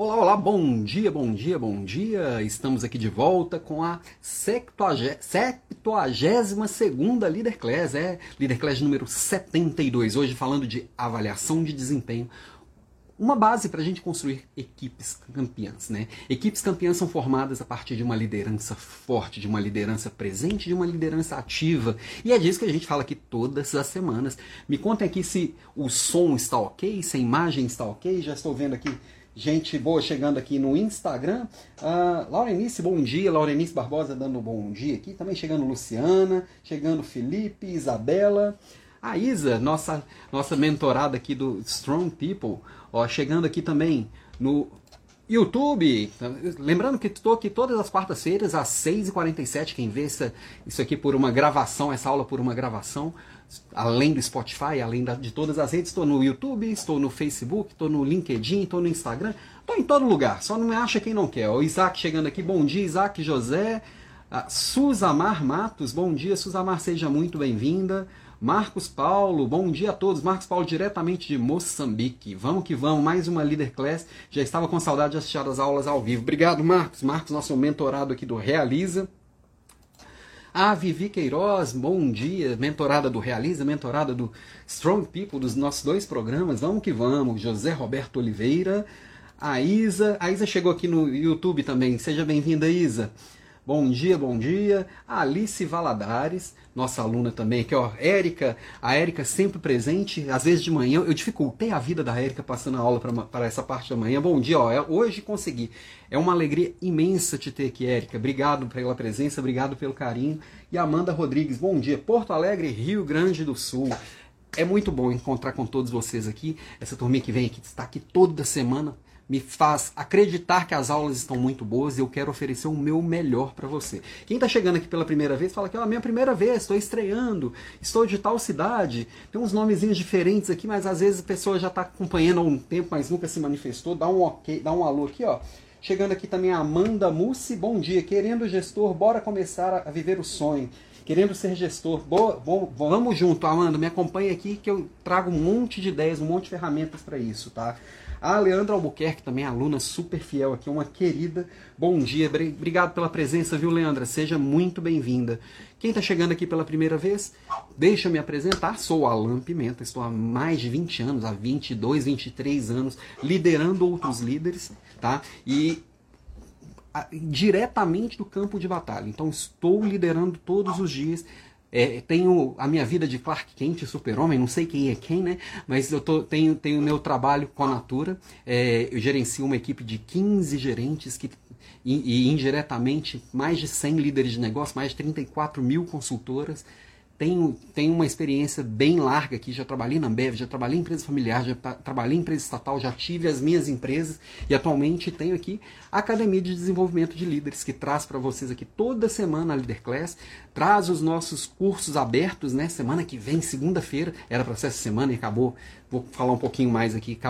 Olá, olá, bom dia, bom dia, bom dia. Estamos aqui de volta com a 72ª Leader Class, Leader Class número 72, hoje falando de avaliação de desempenho. Uma base para a gente construir equipes campeãs, né? Equipes campeãs são formadas a partir de uma liderança forte, de uma liderança presente, de uma liderança ativa. E é disso que a gente fala aqui todas as semanas. Me contem aqui se o som está ok, se a imagem está ok. Já estou vendo aqui gente boa chegando aqui no Instagram. Laurenice, bom dia. Laurenice Barbosa dando um bom dia aqui. Também chegando Luciana, chegando Felipe, Isabela. A Isa, nossa mentorada aqui do Strong People, ó, chegando aqui também no YouTube. Lembrando que estou aqui todas as quartas-feiras, às 6h47. Quem vê isso aqui por uma gravação, essa aula por uma gravação, além do Spotify, além de todas as redes, estou no YouTube, estou no Facebook, estou no LinkedIn, estou no Instagram, estou em todo lugar, só não me acha quem não quer. O Isaac chegando aqui, bom dia, Isaac José. Suzamar Matos, bom dia, Suzamar, seja muito bem-vinda. Marcos Paulo, bom dia a todos. Marcos Paulo, diretamente de Moçambique. Vamos que vamos, mais uma Leader Class. Já estava com saudade de assistir as aulas ao vivo. Obrigado, Marcos. Marcos, nosso mentorado aqui do Realiza. A Vivi Queiroz, bom dia. Mentorada do Realiza, mentorada do Strong People, dos nossos dois programas. Vamos que vamos. José Roberto Oliveira. A Isa chegou aqui no YouTube também. Seja bem-vinda, Isa. Bom dia, bom dia. A Alice Valadares, nossa aluna também aqui, ó. Érica, a Érica sempre presente, às vezes de manhã. Eu dificultei a vida da Érica passando a aula para essa parte da manhã. Bom dia, ó. Hoje consegui. É uma alegria imensa te ter aqui, Érica. Obrigado pela presença, obrigado pelo carinho. E Amanda Rodrigues, bom dia. Porto Alegre, Rio Grande do Sul. É muito bom encontrar com todos vocês aqui. Essa turminha que vem aqui, está aqui toda semana, me faz acreditar que as aulas estão muito boas e eu quero oferecer o meu melhor para você. Quem está chegando aqui pela primeira vez, fala que é a minha primeira vez, estou estreando, estou de tal cidade, tem uns nomezinhos diferentes aqui, mas às vezes a pessoa já está acompanhando há um tempo, mas nunca se manifestou, dá um ok, dá um alô aqui, ó. Chegando aqui também a Amanda Mussi, bom dia, querendo gestor, bora começar a viver o sonho. Querendo ser gestor, vamos junto, Amanda, me acompanha aqui que eu trago um monte de ideias, um monte de ferramentas para isso, tá? A Leandra Albuquerque, também aluna super fiel aqui, uma querida. Bom dia, obrigado pela presença, viu, Leandra? Seja muito bem-vinda. Quem está chegando aqui pela primeira vez, deixa eu me apresentar. Sou o Alan Pimenta, estou há mais de 20 anos, há 22, 23 anos, liderando outros líderes, tá? E diretamente do campo de batalha. Então, estou liderando todos os dias. Tenho a minha vida de Clark Kent, super-homem, não sei quem é quem, né? Mas eu tenho o meu trabalho com a Natura. Eu gerencio uma equipe de 15 gerentes e indiretamente mais de 100 líderes de negócio, mais de 34 mil consultoras. Tenho uma experiência bem larga aqui, já trabalhei na Ambev, já trabalhei em empresa familiar, já trabalhei em empresa estatal, já tive as minhas empresas e atualmente tenho aqui a Academia de Desenvolvimento de Líderes, que traz para vocês aqui toda semana a Leader Class, traz os nossos cursos abertos, né? Semana que vem, segunda-feira, era para ser essa semana e acabou, vou falar um pouquinho mais aqui,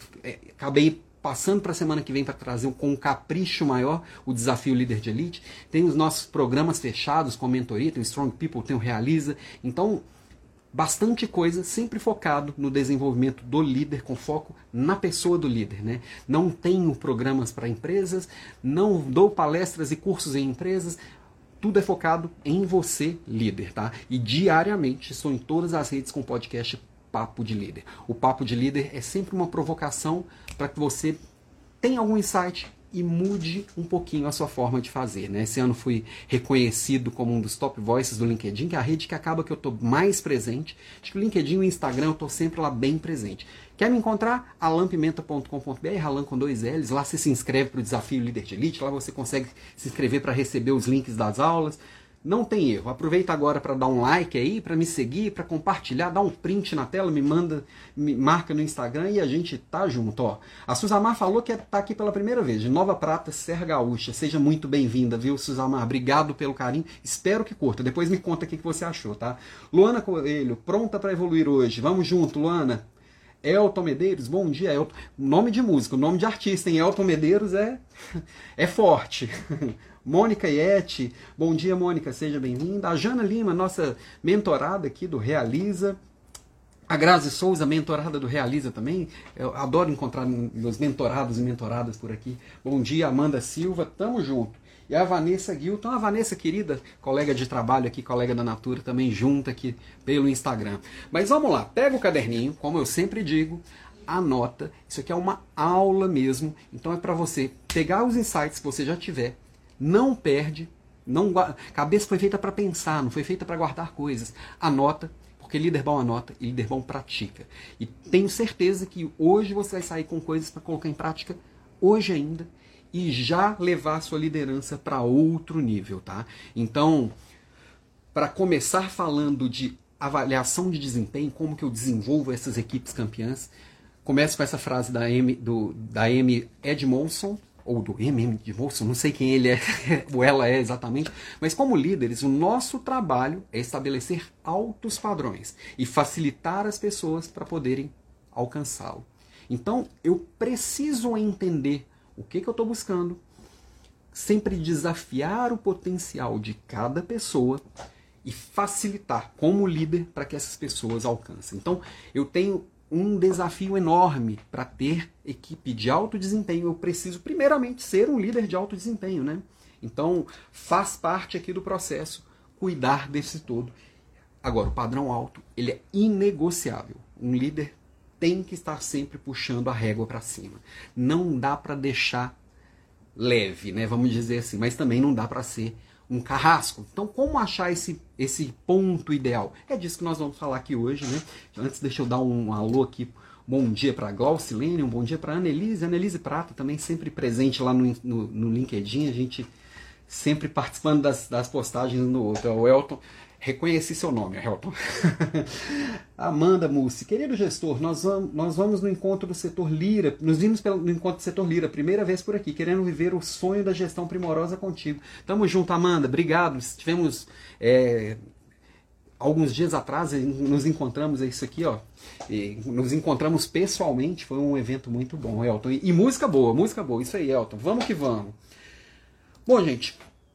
acabei passando para a semana que vem para trazer com um capricho maior o desafio Líder de Elite. Tem os nossos programas fechados com mentoria, tem o Strong People, tem o Realiza. Então, bastante coisa, sempre focado no desenvolvimento do líder, com foco na pessoa do líder, né? Não tenho programas para empresas, não dou palestras e cursos em empresas, tudo é focado em você, líder, tá? E diariamente estou em todas as redes com podcast Papo de Líder. O Papo de Líder é sempre uma provocação para que você tenha algum insight e mude um pouquinho a sua forma de fazer, né? Esse ano fui reconhecido como um dos top voices do LinkedIn, que é a rede que acaba que eu estou mais presente. Acho que o LinkedIn e o Instagram eu estou sempre lá bem presente. Quer me encontrar? alampimenta.com.br, Alan com 2 L's. Lá você se inscreve para o Desafio Líder de Elite, lá você consegue se inscrever para receber os links das aulas. Não tem erro. Aproveita agora para dar um like aí, para me seguir, para compartilhar, dá um print na tela, me marca no Instagram e a gente tá junto, ó. A Suzamar falou que tá aqui pela primeira vez, de Nova Prata, Serra Gaúcha. Seja muito bem-vinda, viu, Suzamar? Obrigado pelo carinho. Espero que curta. Depois me conta o que você achou, tá? Luana Coelho, pronta para evoluir hoje. Vamos junto, Luana. Elton Medeiros, bom dia, Elton. Nome de músico, nome de artista, hein? Elton Medeiros é forte. Mônica Iete, bom dia, Mônica, seja bem-vinda. A Jana Lima, nossa mentorada aqui do Realiza. A Grazi Souza, mentorada do Realiza também. Eu adoro encontrar meus mentorados e mentoradas por aqui. Bom dia, Amanda Silva, tamo junto. E a Vanessa Guilton, a Vanessa querida, colega de trabalho aqui, colega da Natura, também junta aqui pelo Instagram. Mas vamos lá, pega o caderninho, como eu sempre digo, anota. Isso aqui é uma aula mesmo, então é para você pegar os insights que você já tiver, não perde, cabeça foi feita para pensar, não foi feita para guardar coisas. Anota, porque líder bom anota e líder bom pratica. E tenho certeza que hoje você vai sair com coisas para colocar em prática, hoje ainda, e já levar a sua liderança para outro nível, tá? Então, para começar falando de avaliação de desempenho, como que eu desenvolvo essas equipes campeãs, começo com essa frase da M. Edmondson, ou do M. Edmondson, não sei quem ele é, ou ela é exatamente, mas como líderes, o nosso trabalho é estabelecer altos padrões e facilitar as pessoas para poderem alcançá-lo. Então, eu preciso entender o que eu estou buscando, sempre desafiar o potencial de cada pessoa e facilitar como líder para que essas pessoas alcancem. Então, eu tenho um desafio enorme para ter equipe de alto desempenho. Eu preciso, primeiramente, ser um líder de alto desempenho, né? Então, faz parte aqui do processo cuidar desse todo. Agora, o padrão alto, ele é inegociável. Um líder tem que estar sempre puxando a régua para cima. Não dá para deixar leve, né? Vamos dizer assim, mas também não dá para ser um carrasco. Então, como achar esse ponto ideal? É disso que nós vamos falar aqui hoje, né? Antes, deixa eu dar um alô aqui. Bom dia para Glaucilene, um bom dia para Annelise Prata, também sempre presente lá no LinkedIn, a gente sempre participando das postagens um do outro. O Elton, reconheci seu nome, Elton. Amanda Mussi, querido gestor, nós vamos no encontro do setor Lira, nos vimos no encontro do setor Lira, primeira vez por aqui, querendo viver o sonho da gestão primorosa contigo. Tamo junto, Amanda, obrigado. Tivemos alguns dias atrás, nos encontramos, é isso aqui, ó, nos encontramos pessoalmente, foi um evento muito bom, Elton. E música boa, isso aí, Elton, vamos que vamos. Bom, gente,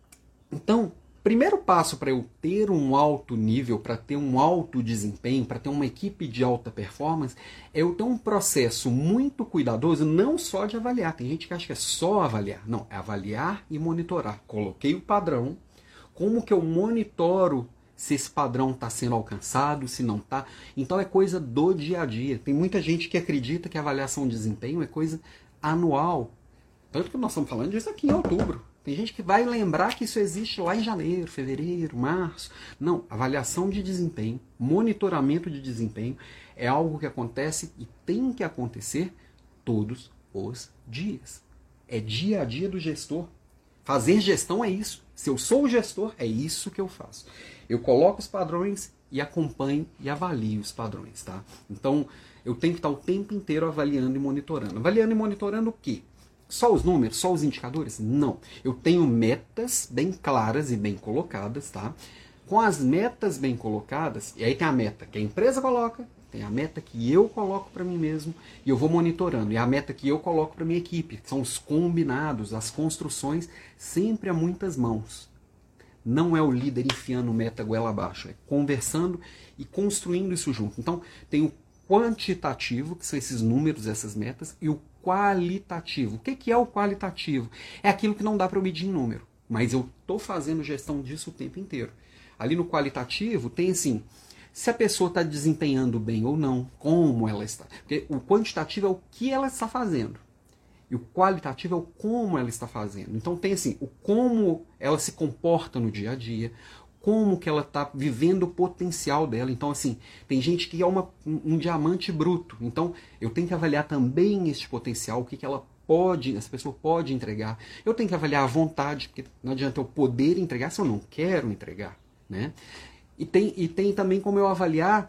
então, primeiro passo para eu ter um alto nível, para ter um alto desempenho, para ter uma equipe de alta performance, é eu ter um processo muito cuidadoso, não só de avaliar. Tem gente que acha que é só avaliar. Não, é avaliar e monitorar. Coloquei o padrão, como que eu monitoro se esse padrão está sendo alcançado, se não está. Então é coisa do dia a dia. Tem muita gente que acredita que a avaliação de desempenho é coisa anual. Tanto que nós estamos falando disso aqui em outubro. Tem gente que vai lembrar que isso existe lá em janeiro, fevereiro, março. Não, avaliação de desempenho, monitoramento de desempenho é algo que acontece e tem que acontecer todos os dias. É dia a dia do gestor. Fazer gestão é isso. Se eu sou o gestor, é isso que eu faço. Eu coloco os padrões e acompanho e avalio os padrões, tá? Então, eu tenho que estar o tempo inteiro avaliando e monitorando. Avaliando e monitorando o quê? Só os números, só os indicadores? Não. Eu tenho metas bem claras e bem colocadas, tá? Com as metas bem colocadas, e aí tem a meta que a empresa coloca, tem a meta que eu coloco para mim mesmo, e eu vou monitorando. E a meta que eu coloco para minha equipe, que são os combinados, as construções, sempre a muitas mãos. Não é o líder enfiando meta goela abaixo, é conversando e construindo isso junto. Então, tem o quantitativo, que são esses números, essas metas, e o qualitativo. O que é o qualitativo? É aquilo que não dá para eu medir em número, mas eu estou fazendo gestão disso o tempo inteiro. Ali no qualitativo tem assim, se a pessoa está desempenhando bem ou não, como ela está. Porque o quantitativo é o que ela está fazendo. E o qualitativo é o como ela está fazendo. Então tem assim, o como ela se comporta no dia a dia, como que ela está vivendo o potencial dela. Então, assim, tem gente que é um diamante bruto. Então, eu tenho que avaliar também este potencial, o que ela pode, essa pessoa pode entregar. Eu tenho que avaliar a vontade, porque não adianta eu poder entregar se eu não quero entregar, né? E tem também como eu avaliar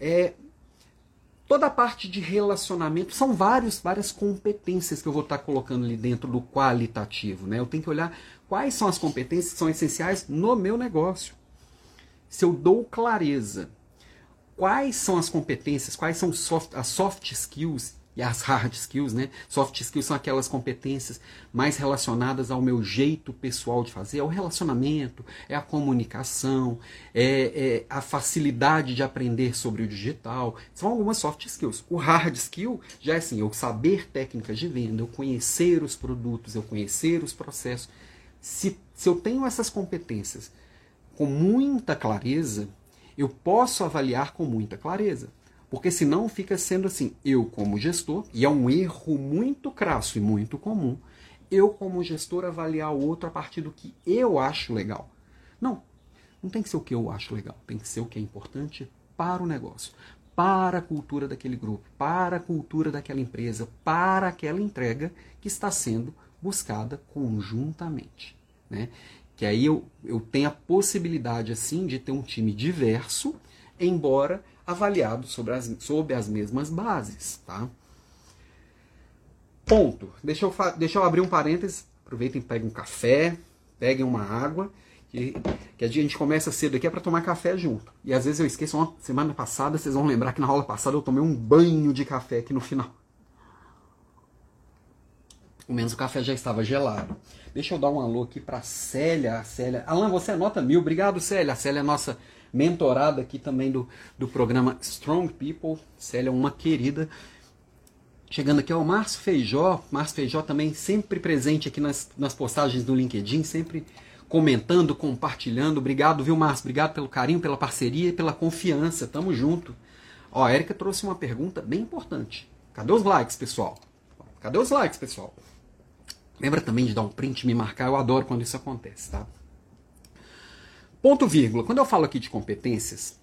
toda a parte de relacionamento. São várias competências que eu vou estar colocando ali dentro do qualitativo, né? Eu tenho que olhar quais são as competências que são essenciais no meu negócio. Se eu dou clareza, quais são as competências, quais são as soft skills e as hard skills, né? Soft skills são aquelas competências mais relacionadas ao meu jeito pessoal de fazer, é o relacionamento, é a comunicação, é a facilidade de aprender sobre o digital. São algumas soft skills. O hard skill já é assim, eu saber técnicas de venda, eu conhecer os produtos, eu conhecer os processos. Se eu tenho essas competências com muita clareza, eu posso avaliar com muita clareza. Porque senão fica sendo assim, eu como gestor, e é um erro muito crasso e muito comum, eu como gestor avaliar o outro a partir do que eu acho legal. Não tem que ser o que eu acho legal, tem que ser o que é importante para o negócio, para a cultura daquele grupo, para a cultura daquela empresa, para aquela entrega que está sendo buscada conjuntamente, né? Que aí eu tenho a possibilidade, assim, de ter um time diverso, embora avaliado sob as mesmas bases, tá? Ponto. Deixa eu abrir um parênteses. Aproveitem e peguem um café, peguem uma água, que a gente começa cedo aqui é para tomar café junto. E às vezes eu esqueço, uma semana passada, vocês vão lembrar que na aula passada eu tomei um banho de café aqui no final. Pelo menos o café já estava gelado. Deixa eu dar um alô aqui para Célia. Alan, você é nota 1000. Obrigado, Célia. A Célia é nossa mentorada aqui também do programa Strong People. Célia é uma querida. Chegando aqui ao Márcio Feijó. Márcio Feijó também sempre presente aqui nas postagens do LinkedIn, sempre comentando, compartilhando. Obrigado, viu, Márcio? Obrigado pelo carinho, pela parceria e pela confiança. Tamo junto. Ó, a Érica trouxe uma pergunta bem importante. Cadê os likes, pessoal? Cadê os likes, pessoal? Lembra também de dar um print e me marcar? Eu adoro quando isso acontece, tá? Ponto vírgula. Quando eu falo aqui de competências,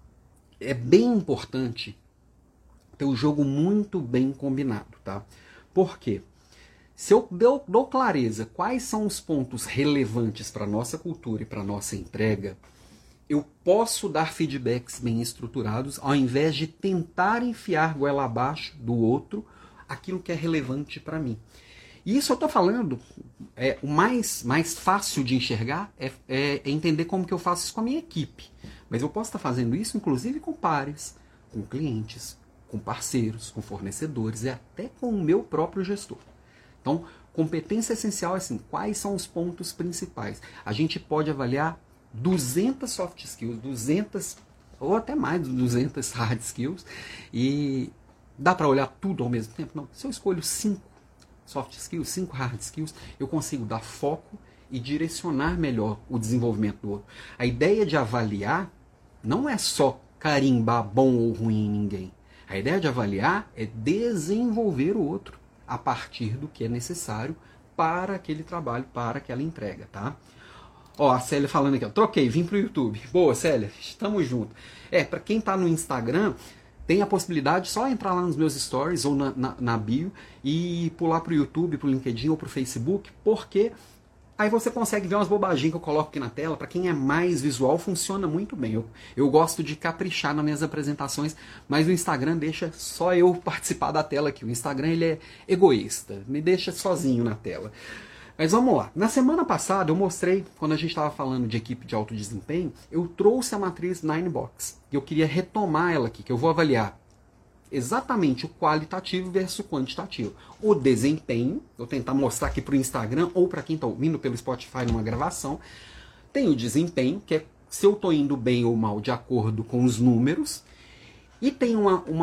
é bem importante ter o jogo muito bem combinado, tá? Por quê? Se eu dou clareza quais são os pontos relevantes para a nossa cultura e para a nossa entrega, eu posso dar feedbacks bem estruturados, ao invés de tentar enfiar goela abaixo do outro aquilo que é relevante para mim. E isso eu estou falando, o mais fácil de enxergar é entender como que eu faço isso com a minha equipe. Mas eu posso estar fazendo isso, inclusive, com pares, com clientes, com parceiros, com fornecedores e até com o meu próprio gestor. Então, competência essencial é assim, quais são os pontos principais? A gente pode avaliar 200 soft skills, 200 ou até mais de 200 hard skills, e dá para olhar tudo ao mesmo tempo? Não. Se eu escolho 5 soft skills, 5 hard skills, eu consigo dar foco e direcionar melhor o desenvolvimento do outro. A ideia de avaliar não é só carimbar bom ou ruim em ninguém. A ideia de avaliar é desenvolver o outro a partir do que é necessário para aquele trabalho, para aquela entrega, tá? Ó, a Célia falando aqui, ó, troquei, vim pro YouTube. Boa, Célia, estamos juntos. Para quem tá no Instagram, tem a possibilidade de só entrar lá nos meus stories ou na bio e pular pro YouTube, pro LinkedIn ou pro Facebook, porque aí você consegue ver umas bobaginhas que eu coloco aqui na tela. Para quem é mais visual, funciona muito bem. Eu gosto de caprichar nas minhas apresentações, mas o Instagram deixa só eu participar da tela aqui. O Instagram ele é egoísta, me deixa sozinho na tela. Mas vamos lá. Na semana passada eu mostrei, quando a gente estava falando de equipe de alto desempenho, eu trouxe a matriz 9box. E eu queria retomar ela aqui, que eu vou avaliar exatamente o qualitativo versus o quantitativo. O desempenho, vou tentar mostrar aqui para o Instagram ou para quem está ouvindo pelo Spotify numa gravação. Tem o desempenho, que é se eu estou indo bem ou mal de acordo com os números. E tem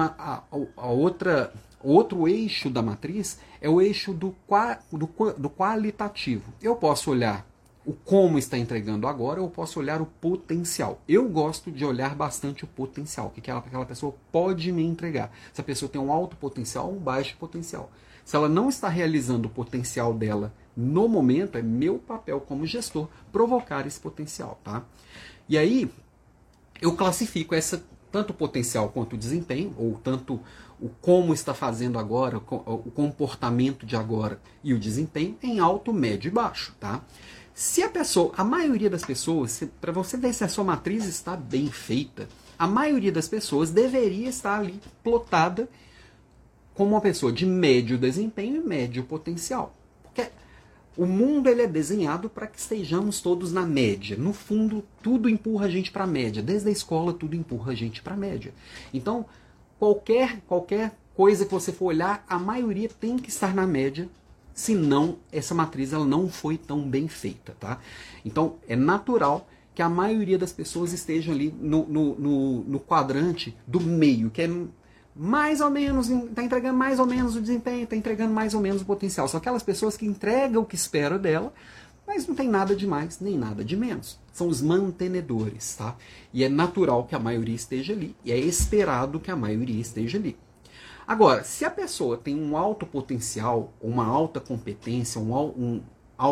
outro eixo da matriz, é o eixo do qualitativo. Eu posso olhar o como está entregando agora, eu posso olhar o potencial. Eu gosto de olhar bastante o potencial, o que aquela pessoa pode me entregar. Se a pessoa tem um alto potencial ou um baixo potencial. Se ela não está realizando o potencial dela no momento, é meu papel como gestor provocar esse potencial, tá? E aí, eu classifico tanto o potencial quanto o desempenho, ou tanto o como está fazendo agora, o comportamento de agora e o desempenho, em alto, médio e baixo, tá? Se a maioria das pessoas, para você ver se a sua matriz está bem feita, a maioria das pessoas deveria estar ali plotada como uma pessoa de médio desempenho e médio potencial. Porque o mundo ele é desenhado para que estejamos todos na média. No fundo, tudo empurra a gente para a média. Desde a escola, tudo empurra a gente para a média. Então, qualquer coisa que você for olhar, a maioria tem que estar na média, senão essa matriz ela não foi tão bem feita, tá? Então, é natural que a maioria das pessoas estejam ali no quadrante do meio, que é mais ou menos, está entregando mais ou menos o desempenho, está entregando mais ou menos o potencial. São aquelas pessoas que entregam o que espera dela, mas não tem nada de mais, nem nada de menos. São os mantenedores, tá? E é natural que a maioria esteja ali, e é esperado que a maioria esteja ali. Agora, se a pessoa tem um alto potencial, uma alta competência, um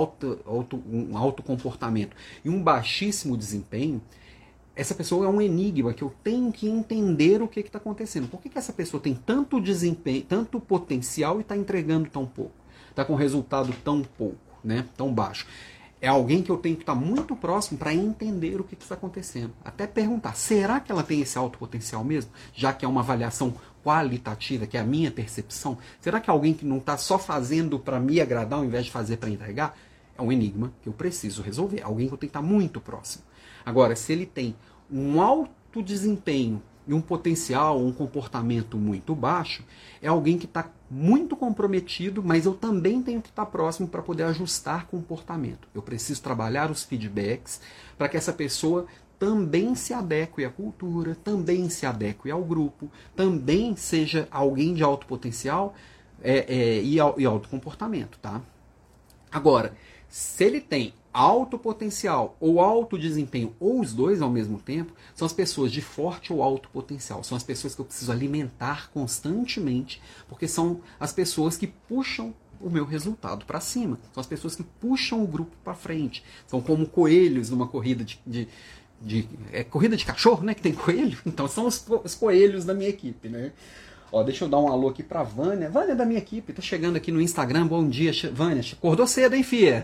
alto comportamento e um baixíssimo desempenho, essa pessoa é um enigma que eu tenho que entender o que está acontecendo. Por que essa pessoa tem tanto desempenho, tanto potencial e está entregando tão pouco? Está com resultado tão pouco, né? Tão baixo. É alguém que eu tenho que estar muito próximo para entender o que está acontecendo. Até perguntar, será que ela tem esse alto potencial mesmo? Já que é uma avaliação qualitativa, que é a minha percepção. Será que é alguém que não está só fazendo para me agradar ao invés de fazer para entregar? É um enigma que eu preciso resolver. Alguém que eu tenho que estar muito próximo. Agora, se ele tem um alto desempenho e um potencial, um comportamento muito baixo, é alguém que está muito comprometido, mas eu também tenho que estar próximo para poder ajustar comportamento. Eu preciso trabalhar os feedbacks para que essa pessoa também se adeque à cultura, também se adeque ao grupo, também seja alguém de alto potencial e alto comportamento, tá? Agora, se ele tem alto potencial ou alto desempenho, ou os dois ao mesmo tempo, são as pessoas de forte ou alto potencial. São as pessoas que eu preciso alimentar constantemente, porque são as pessoas que puxam o meu resultado para cima. São as pessoas que puxam o grupo para frente. São como coelhos numa corrida corrida de cachorro, né? Que tem coelho. Então são os coelhos da minha equipe, né? Ó, deixa eu dar um alô aqui pra Vânia. Vânia da minha equipe, tá chegando aqui no Instagram. Bom dia, Vânia. Acordou cedo, hein, fia?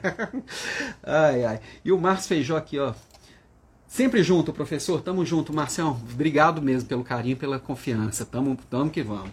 Ai, ai. E o Márcio Feijó aqui, ó. Sempre junto, professor. Tamo junto, Marcião. Obrigado mesmo pelo carinho, pela confiança. Tamo que vamos.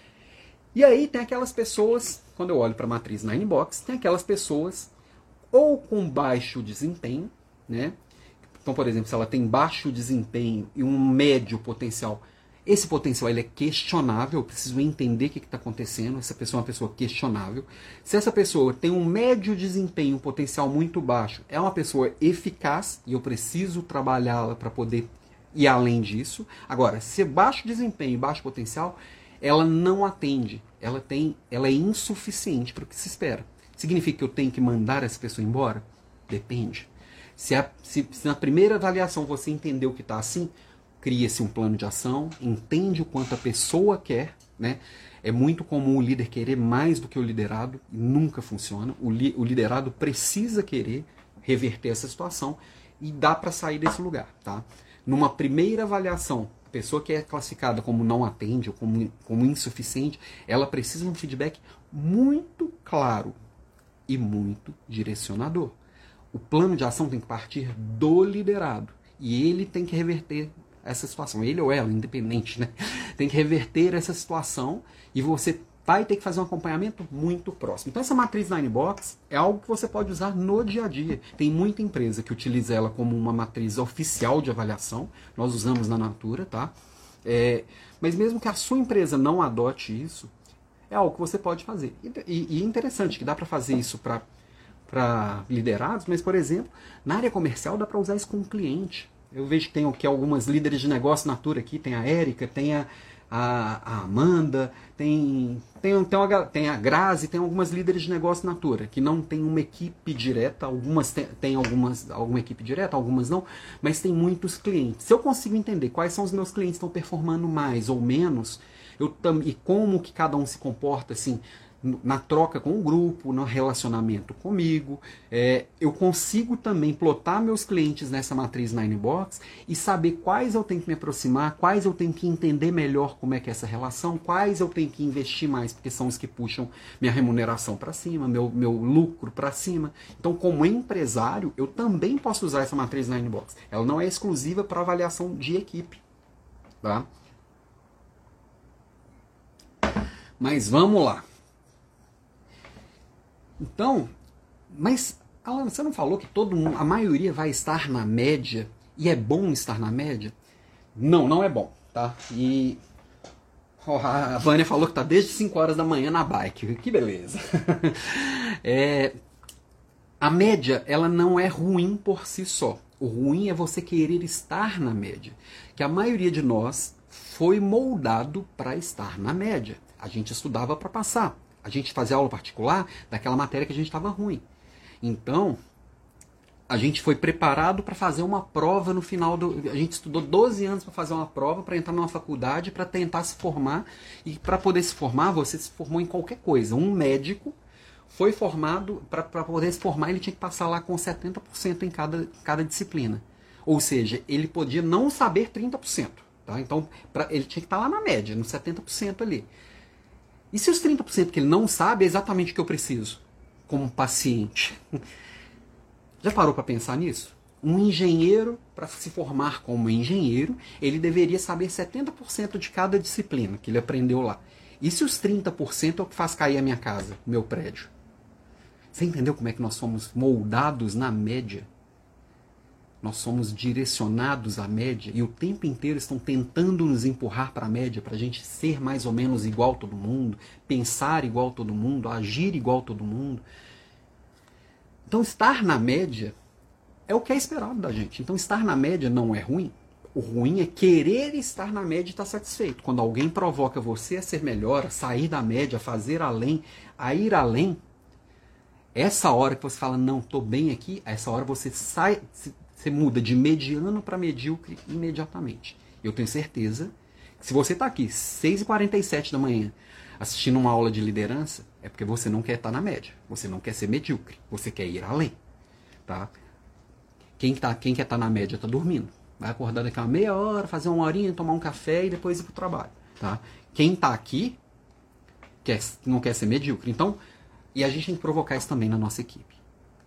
E aí tem aquelas pessoas, quando eu olho pra matriz Nine Box, tem aquelas pessoas ou com baixo desempenho, né? Então, por exemplo, se ela tem baixo desempenho e um médio potencial, esse potencial ele é questionável, eu preciso entender o que está acontecendo, essa pessoa é uma pessoa questionável. Se essa pessoa tem um médio desempenho, um potencial muito baixo, é uma pessoa eficaz e eu preciso trabalhá-la para poder ir além disso. Agora, se é baixo desempenho e baixo potencial, ela não atende, ela é insuficiente para o que se espera. Significa que eu tenho que mandar essa pessoa embora? Depende. Se na primeira avaliação você entendeu que está assim, cria-se um plano de ação, entende o quanto a pessoa quer, né? É muito comum o líder querer mais do que o liderado, e nunca funciona. O liderado precisa querer reverter essa situação e dá para sair desse lugar, tá? Numa primeira avaliação, a pessoa que é classificada como não atende ou como insuficiente, ela precisa de um feedback muito claro e muito direcionador. O plano de ação tem que partir do liderado e ele tem que reverter essa situação, ele ou ela, independente, né? Tem que reverter essa situação e você vai ter que fazer um acompanhamento muito próximo. Então essa matriz Nine Box é algo que você pode usar no dia a dia. Tem muita empresa que utiliza ela como uma matriz oficial de avaliação, nós usamos na Natura, tá? Mas mesmo que a sua empresa não adote isso, é algo que você pode fazer. E é interessante que dá para fazer isso para liderados, mas, por exemplo, na área comercial dá para usar isso com o cliente. Eu vejo que tem aqui algumas líderes de negócio Natura aqui, tem a Érica, tem a Amanda, tem a Grazi, tem algumas líderes de negócio Natura, que não tem uma equipe direta, algumas tem alguma equipe direta, algumas não, mas tem muitos clientes. Se eu consigo entender quais são os meus clientes que estão performando mais ou menos, e como que cada um se comporta, assim, na troca com o grupo, no relacionamento comigo, eu consigo também plotar meus clientes nessa matriz Nine Box e saber quais eu tenho que me aproximar, quais eu tenho que entender melhor como é que é essa relação, quais eu tenho que investir mais, porque são os que puxam minha remuneração para cima, meu lucro para cima. Então, como empresário, eu também posso usar essa matriz Nine Box. Ela não é exclusiva para avaliação de equipe, tá? Mas vamos lá. Então, mas, Alan, você não falou que a maioria vai estar na média e é bom estar na média? Não, não é bom, tá? E Oh, a Vânia falou que está desde 5 horas da manhã na bike. Que beleza. A média, ela não é ruim por si só. O ruim é você querer estar na média. Que a maioria de nós foi moldado para estar na média. A gente estudava para passar. A gente fazia aula particular daquela matéria que a gente estava ruim. Então, a gente foi preparado para fazer uma prova no final do... A gente estudou 12 anos para fazer uma prova, para entrar numa faculdade, para tentar se formar. E para poder se formar, você se formou em qualquer coisa. Um médico foi formado, para poder se formar, ele tinha que passar lá com 70% em cada disciplina. Ou seja, ele podia não saber 30%. Tá? Então, ele tinha que estar lá na média, nos 70% ali. E se os 30% que ele não sabe é exatamente o que eu preciso, como paciente? Já parou para pensar nisso? Um engenheiro, para se formar como engenheiro, ele deveria saber 70% de cada disciplina que ele aprendeu lá. E se os 30% é o que faz cair a minha casa, o meu prédio? Você entendeu como é que nós somos moldados na média? Nós somos direcionados à média e o tempo inteiro estão tentando nos empurrar para a média, para a gente ser mais ou menos igual a todo mundo, pensar igual a todo mundo, agir igual a todo mundo. Então, estar na média é o que é esperado da gente. Então, estar na média não é ruim. O ruim é querer estar na média e estar satisfeito. Quando alguém provoca você a ser melhor, a sair da média, a fazer além, a ir além, essa hora que você fala, não, estou bem aqui, essa hora você sai, você muda de mediano para medíocre imediatamente. Eu tenho certeza que se você está aqui, 6h47 da manhã, assistindo uma aula de liderança, é porque você não quer estar na média. Você não quer ser medíocre. Você quer ir além. Tá? Quem quer estar na média está dormindo. Vai acordar daqui a uma meia hora, fazer uma horinha, tomar um café e depois ir para o trabalho. Tá? Quem está aqui não quer ser medíocre. Então, e a gente tem que provocar isso também na nossa equipe.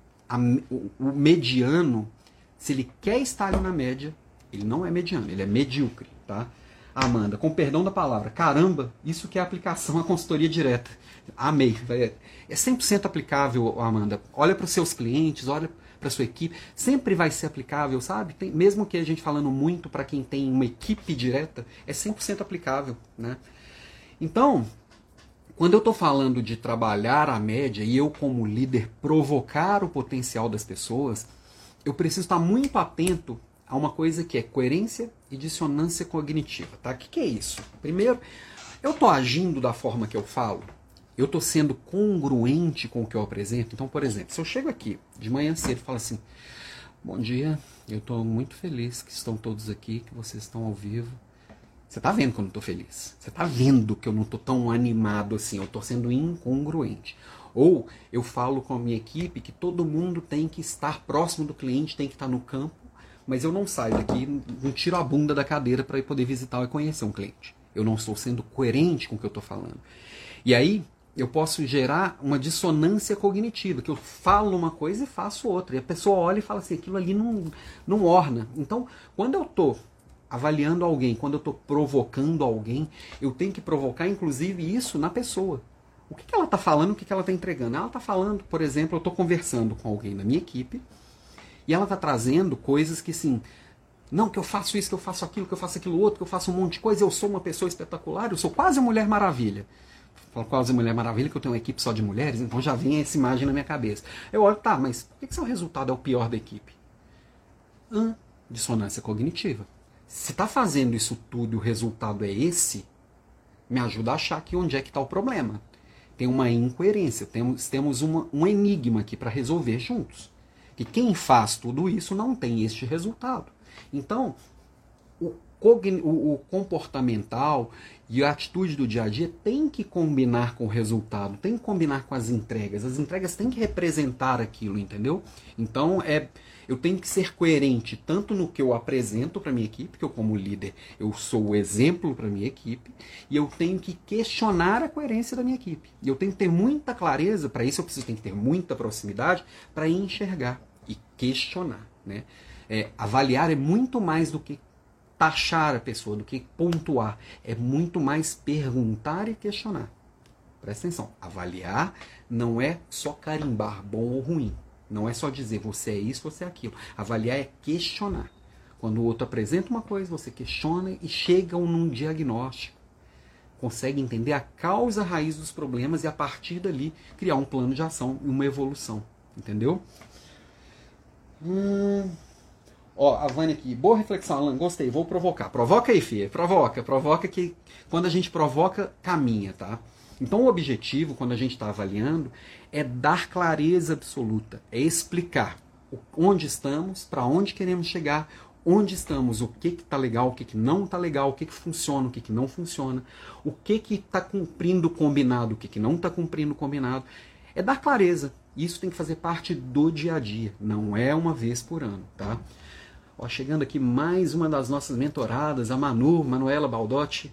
O mediano, se ele quer estar ali na média, ele não é mediano, ele é medíocre. Tá? Amanda, com perdão da palavra, caramba, isso que é aplicação à consultoria direta. Amei. É 100% aplicável, Amanda. Olha para os seus clientes, olha para a sua equipe. Sempre vai ser aplicável, sabe? Mesmo que a gente falando muito para quem tem uma equipe direta, é 100% aplicável. Né? Então, quando eu estou falando de trabalhar a média e eu como líder provocar o potencial das pessoas, eu preciso estar muito atento a uma coisa que é coerência e dissonância cognitiva. Tá? O que é isso? Primeiro, eu estou agindo da forma que eu falo? Eu estou sendo congruente com o que eu apresento? Então, por exemplo, se eu chego aqui de manhã cedo e falo assim, bom dia, eu estou muito feliz que estão todos aqui, que vocês estão ao vivo. Você está vendo que eu não estou feliz. Você está vendo que eu não estou tão animado assim. Eu estou sendo incongruente. Ou eu falo com a minha equipe que todo mundo tem que estar próximo do cliente, tem que estar no campo, mas eu não saio daqui, não tiro a bunda da cadeira para poder visitar e conhecer um cliente. Eu não estou sendo coerente com o que eu estou falando. E aí eu posso gerar uma dissonância cognitiva, que eu falo uma coisa e faço outra. E a pessoa olha e fala assim, aquilo ali não orna. Então, quando eu estou avaliando alguém, quando eu estou provocando alguém, eu tenho que provocar, inclusive, isso na pessoa. O que ela está falando, o que ela está entregando? Ela está falando, por exemplo, eu estou conversando com alguém da minha equipe, e ela está trazendo coisas que, assim, não, que eu faço isso, que eu faço aquilo outro, que eu faço um monte de coisa, eu sou uma pessoa espetacular, eu sou quase a Mulher Maravilha. Falo quase a Mulher Maravilha, que eu tenho uma equipe só de mulheres, então já vem essa imagem na minha cabeça. Eu olho, tá, mas por que seu resultado é o pior da equipe? Dissonância cognitiva. Se está fazendo isso tudo e o resultado é esse, me ajuda a achar aqui onde é que está o problema. Tem uma incoerência, temos um enigma aqui para resolver juntos. Que quem faz tudo isso não tem este resultado. Então, o comportamental e a atitude do dia a dia tem que combinar com o resultado, tem que combinar com as entregas. As entregas têm que representar aquilo, entendeu? Então, eu tenho que ser coerente tanto no que eu apresento para minha equipe, que eu como líder, eu sou o exemplo para minha equipe, e eu tenho que questionar a coerência da minha equipe. E eu tenho que ter muita clareza, para isso eu preciso ter muita proximidade, para enxergar e questionar. Né? Avaliar é muito mais do que taxar a pessoa, do que pontuar. É muito mais perguntar e questionar. Presta atenção, avaliar não é só carimbar bom ou ruim. Não é só dizer você é isso, você é aquilo. Avaliar é questionar. Quando o outro apresenta uma coisa, você questiona e chega num diagnóstico. consegue entender a causa raiz dos problemas e a partir dali criar um plano de ação e uma evolução. Entendeu? Ó, a Vânia aqui, boa reflexão, Alan, gostei, vou provocar. Provoca aí, filha, provoca que quando a gente provoca, caminha, tá? Então o objetivo, quando a gente está avaliando, é dar clareza absoluta, é explicar onde estamos, para onde queremos chegar, onde estamos, o que está legal, o que não está legal, o que funciona, o que não funciona, o que está cumprindo o combinado, o que não está cumprindo o combinado. É dar clareza. Isso tem que fazer parte do dia a dia, não é uma vez por ano, tá? Ó, chegando aqui mais uma das nossas mentoradas, a Manuela Baldiotti.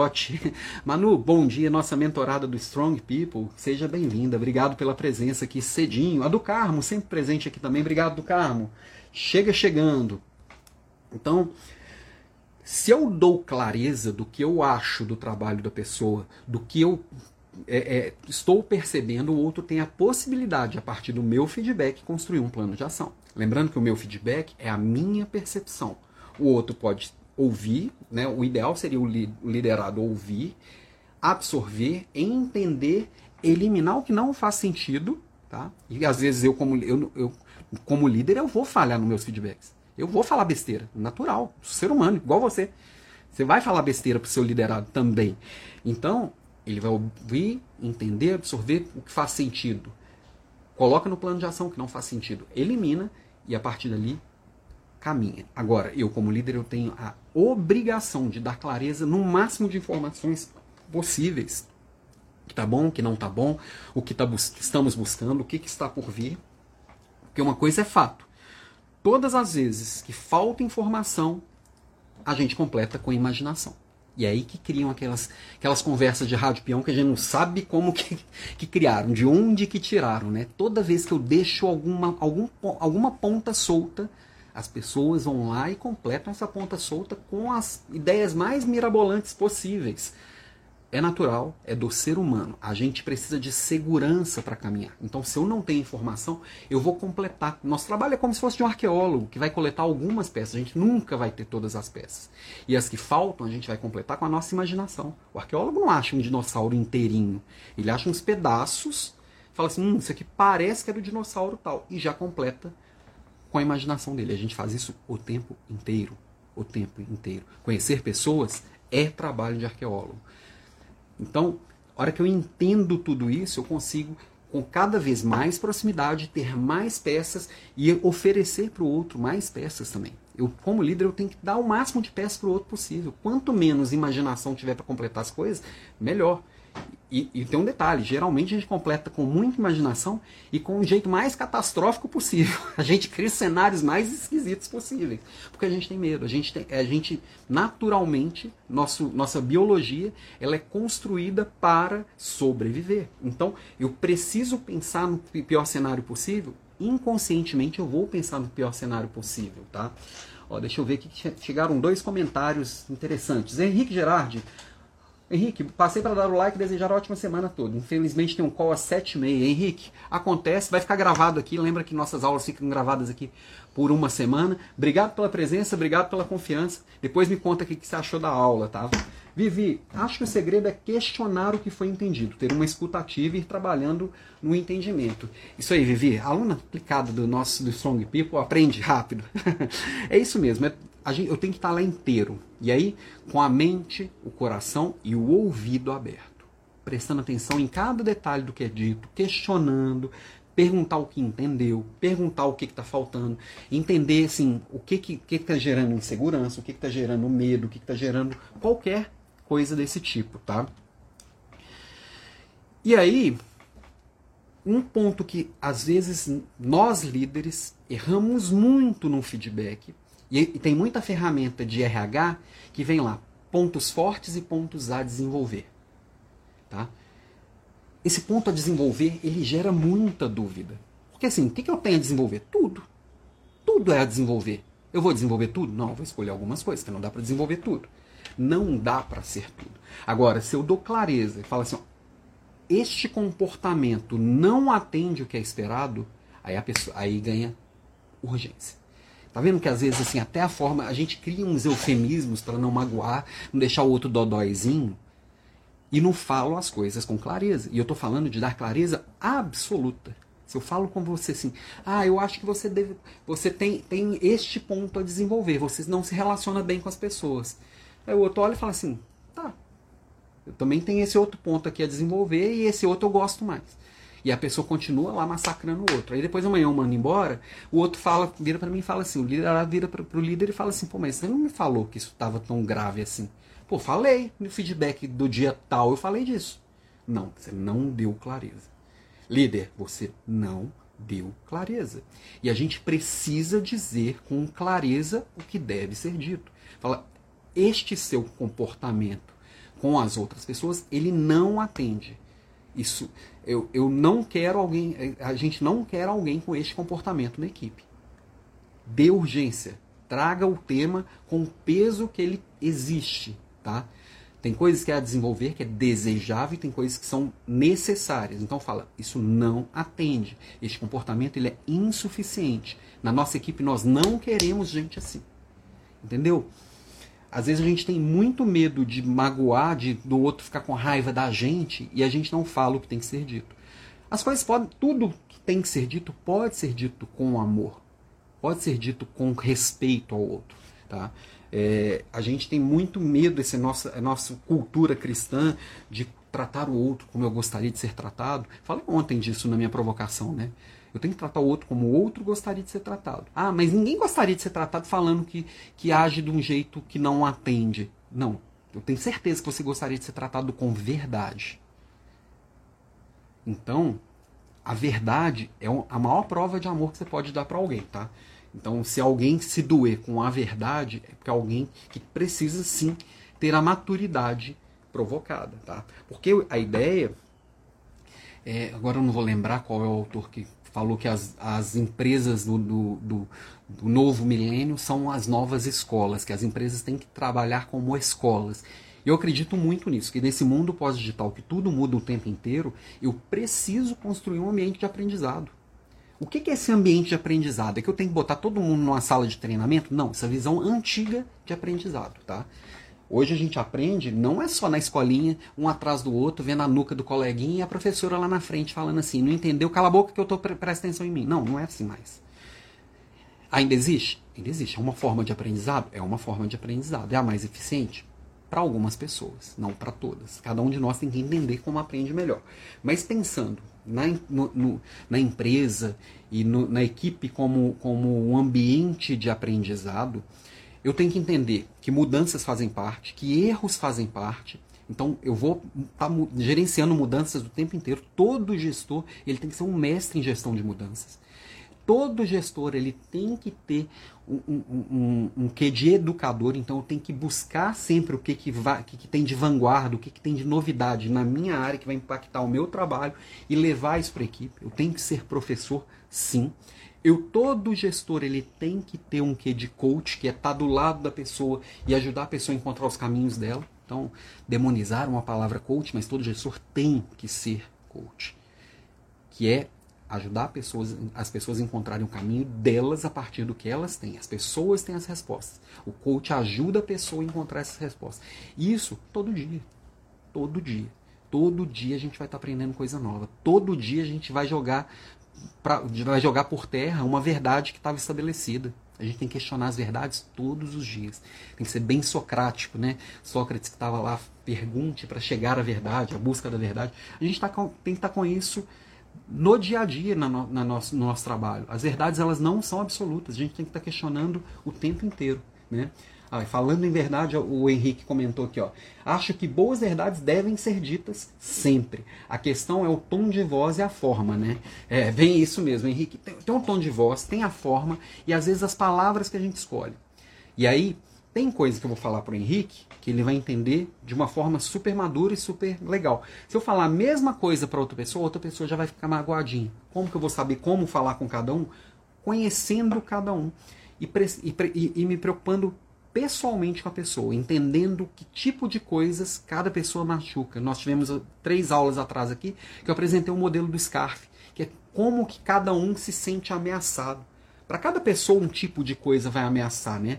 Manu, bom dia, nossa mentorada do Strong People. Seja bem-vinda, obrigado pela presença aqui cedinho. A do Carmo, sempre presente aqui também, obrigado do Carmo. Chega chegando. Então, se eu dou clareza do que eu acho do trabalho da pessoa, do que eu estou percebendo, o outro tem a possibilidade, a partir do meu feedback, construir um plano de ação. Lembrando que o meu feedback é a minha percepção. O outro pode ouvir, né? O ideal seria o liderado ouvir, absorver, entender, eliminar o que não faz sentido, tá? E às vezes eu como líder, eu vou falhar nos meus feedbacks. Eu vou falar besteira, natural, ser humano, igual você. Você vai falar besteira para o seu liderado também. Então, ele vai ouvir, entender, absorver o que faz sentido. Coloca no plano de ação o que não faz sentido. Elimina e a partir dali caminha. Agora, eu como líder, eu tenho a obrigação de dar clareza no máximo de informações possíveis. O que está bom, o que não está bom, o que estamos buscando, o que está por vir. Porque uma coisa é fato. Todas as vezes que falta informação, a gente completa com imaginação. E é aí que criam aquelas conversas de rádio peão que a gente não sabe como que criaram, de onde que tiraram, né? Toda vez que eu deixo alguma ponta solta, as pessoas vão lá e completam essa ponta solta com as ideias mais mirabolantes possíveis. É natural, é do ser humano. A gente precisa de segurança para caminhar. Então, se eu não tenho informação, eu vou completar. Nosso trabalho é como se fosse de um arqueólogo, que vai coletar algumas peças. A gente nunca vai ter todas as peças. E as que faltam, a gente vai completar com a nossa imaginação. O arqueólogo não acha um dinossauro inteirinho. Ele acha uns pedaços, fala assim, isso aqui parece que é do dinossauro tal. E já completa com a imaginação dele. A gente faz isso o tempo inteiro. O tempo inteiro. Conhecer pessoas é trabalho de arqueólogo. Então, a hora que eu entendo tudo isso, eu consigo, com cada vez mais proximidade, ter mais peças e oferecer para o outro mais peças também. Eu, como líder, eu tenho que dar o máximo de peças para o outro possível. Quanto menos imaginação tiver para completar as coisas, melhor. E tem um detalhe, geralmente a gente completa com muita imaginação e com o jeito mais catastrófico possível. A gente cria cenários mais esquisitos possíveis, porque a gente tem medo. A gente naturalmente, nossa biologia, ela é construída para sobreviver. Então, eu preciso pensar no pior cenário possível, inconscientemente eu vou pensar no pior cenário possível, tá? Ó, deixa eu ver aqui, chegaram 2 comentários interessantes. Henrique Gerardi. Henrique, passei para dar o like e desejar a ótima semana toda. Infelizmente tem um call às 7h30. Henrique, acontece, vai ficar gravado aqui. Lembra que nossas aulas ficam gravadas aqui por uma semana. Obrigado pela presença, obrigado pela confiança. Depois me conta o que você achou da aula, tá? Vivi, acho que o segredo é questionar o que foi entendido, ter uma escuta ativa e ir trabalhando no entendimento. Isso aí, Vivi, aluna aplicada do Strong People, aprende rápido. É isso mesmo, eu tenho que estar lá inteiro. E aí, com a mente, o coração e o ouvido aberto. Prestando atenção em cada detalhe do que é dito, questionando, perguntar o que entendeu, perguntar o que está faltando, entender assim, o que está gerando insegurança, o que está gerando medo, o que está gerando qualquer coisa desse tipo, tá? E aí, um ponto que às vezes nós líderes erramos muito no feedback, e tem muita ferramenta de RH que vem lá, pontos fortes e pontos a desenvolver, tá? Esse ponto a desenvolver, ele gera muita dúvida. Porque assim, o que eu tenho a desenvolver? Tudo. Tudo é a desenvolver. Eu vou desenvolver tudo? Não, eu vou escolher algumas coisas, que não dá para desenvolver tudo. Não dá para ser tudo. Agora, se eu dou clareza e falo assim, ó, este comportamento não atende o que é esperado, aí ganha urgência. Tá vendo que às vezes assim, até a forma, a gente cria uns eufemismos para não magoar, não deixar o outro dodóizinho. e não falo as coisas com clareza. E eu estou falando de dar clareza absoluta. Se eu falo com você assim, eu acho que você tem este ponto a desenvolver, você não se relaciona bem com as pessoas. Aí o outro olha e fala assim, tá, eu também tenho esse outro ponto aqui a desenvolver e esse outro eu gosto mais. E a pessoa continua lá massacrando o outro. Aí depois amanhã eu mando embora, o outro vira para mim e fala assim, o líder vira pro líder e fala assim, pô, mas você não me falou que isso estava tão grave assim. Pô, falei no feedback do dia tal, eu falei disso. Não, você não deu clareza. Líder, você não deu clareza. E a gente precisa dizer com clareza o que deve ser dito. Fala, este seu comportamento com as outras pessoas, ele não atende. Isso, eu não quero alguém, a gente não quer alguém com este comportamento na equipe. Dê urgência. Traga o tema com o peso que ele existe, tá? Tem coisas que é a desenvolver, que é desejável, e tem coisas que são necessárias. Então fala, isso não atende. Este comportamento ele é insuficiente. Na nossa equipe nós não queremos gente assim. Entendeu? Às vezes a gente tem muito medo de magoar, do outro ficar com raiva da gente, e a gente não fala o que tem que ser dito. As coisas podem, tudo que tem que ser dito pode ser dito com amor. Pode ser dito com respeito ao outro, tá? A gente tem muito medo, a nossa cultura cristã, de tratar o outro como eu gostaria de ser tratado. Falei ontem disso na minha provocação, né? Eu tenho que tratar o outro como o outro gostaria de ser tratado. Mas ninguém gostaria de ser tratado falando que age de um jeito que não atende. Não, eu tenho certeza que você gostaria de ser tratado com verdade. Então, a verdade é a maior prova de amor que você pode dar para alguém, tá? Então, se alguém se doer com a verdade, é porque é alguém que precisa, sim, ter a maturidade provocada, tá? Porque a ideia... agora eu não vou lembrar qual é o autor que falou que as empresas do novo milênio são as novas escolas, que as empresas têm que trabalhar como escolas. Eu acredito muito nisso, que nesse mundo pós-digital, que tudo muda o tempo inteiro, eu preciso construir um ambiente de aprendizado. O que é esse ambiente de aprendizado? É que eu tenho que botar todo mundo numa sala de treinamento? Não, essa visão antiga de aprendizado, tá? Hoje a gente aprende, não é só na escolinha, um atrás do outro, vendo a nuca do coleguinha e a professora lá na frente falando assim, não entendeu? Cala a boca que eu tô presta atenção em mim. Não, não é assim mais. Ainda existe? Ainda existe. É uma forma de aprendizado? É uma forma de aprendizado. É a mais eficiente? Para algumas pessoas, não para todas. Cada um de nós tem que entender como aprende melhor. Mas pensando na empresa e na equipe como um ambiente de aprendizado, eu tenho que entender que mudanças fazem parte, que erros fazem parte. Então eu vou estar gerenciando mudanças o tempo inteiro. Todo gestor ele tem que ser um mestre em gestão de mudanças. Todo gestor ele tem que ter um quê de educador, então eu tenho que buscar sempre o que tem de vanguarda, o que tem de novidade na minha área que vai impactar o meu trabalho e levar isso para a equipe. Eu tenho que ser professor, sim. Todo gestor ele tem que ter um quê de coach, que é estar do lado da pessoa e ajudar a pessoa a encontrar os caminhos dela. Então, demonizar uma palavra coach, mas todo gestor tem que ser coach, que é ajudar as pessoas a encontrarem o caminho delas a partir do que elas têm. As pessoas têm as respostas. O coach ajuda a pessoa a encontrar essas respostas. Isso todo dia. Todo dia. Todo dia a gente vai estar aprendendo coisa nova. Todo dia a gente vai jogar por terra uma verdade que estava estabelecida. A gente tem que questionar as verdades todos os dias. Tem que ser bem socrático, né? Sócrates que estava lá, pergunte para chegar à verdade, a busca da verdade. A gente tem que estar com isso no dia a dia no nosso trabalho. As verdades elas não são absolutas, a gente tem que estar questionando o tempo inteiro, né? Falando em verdade, o Henrique comentou aqui, acho que boas verdades devem ser ditas sempre. A questão é o tom de voz e a forma, né? Vem isso mesmo, Henrique, tem um tom de voz, tem a forma e às vezes as palavras que a gente escolhe. E aí, tem coisa que eu vou falar para o Henrique que ele vai entender de uma forma super madura e super legal. Se eu falar a mesma coisa para outra pessoa já vai ficar magoadinha. Como que eu vou saber como falar com cada um? Conhecendo cada um e me preocupando pessoalmente com a pessoa, entendendo que tipo de coisas cada pessoa machuca. Nós tivemos 3 aulas atrás aqui que eu apresentei o modelo do SCARF, que é como que cada um se sente ameaçado. Para cada pessoa um tipo de coisa vai ameaçar, né?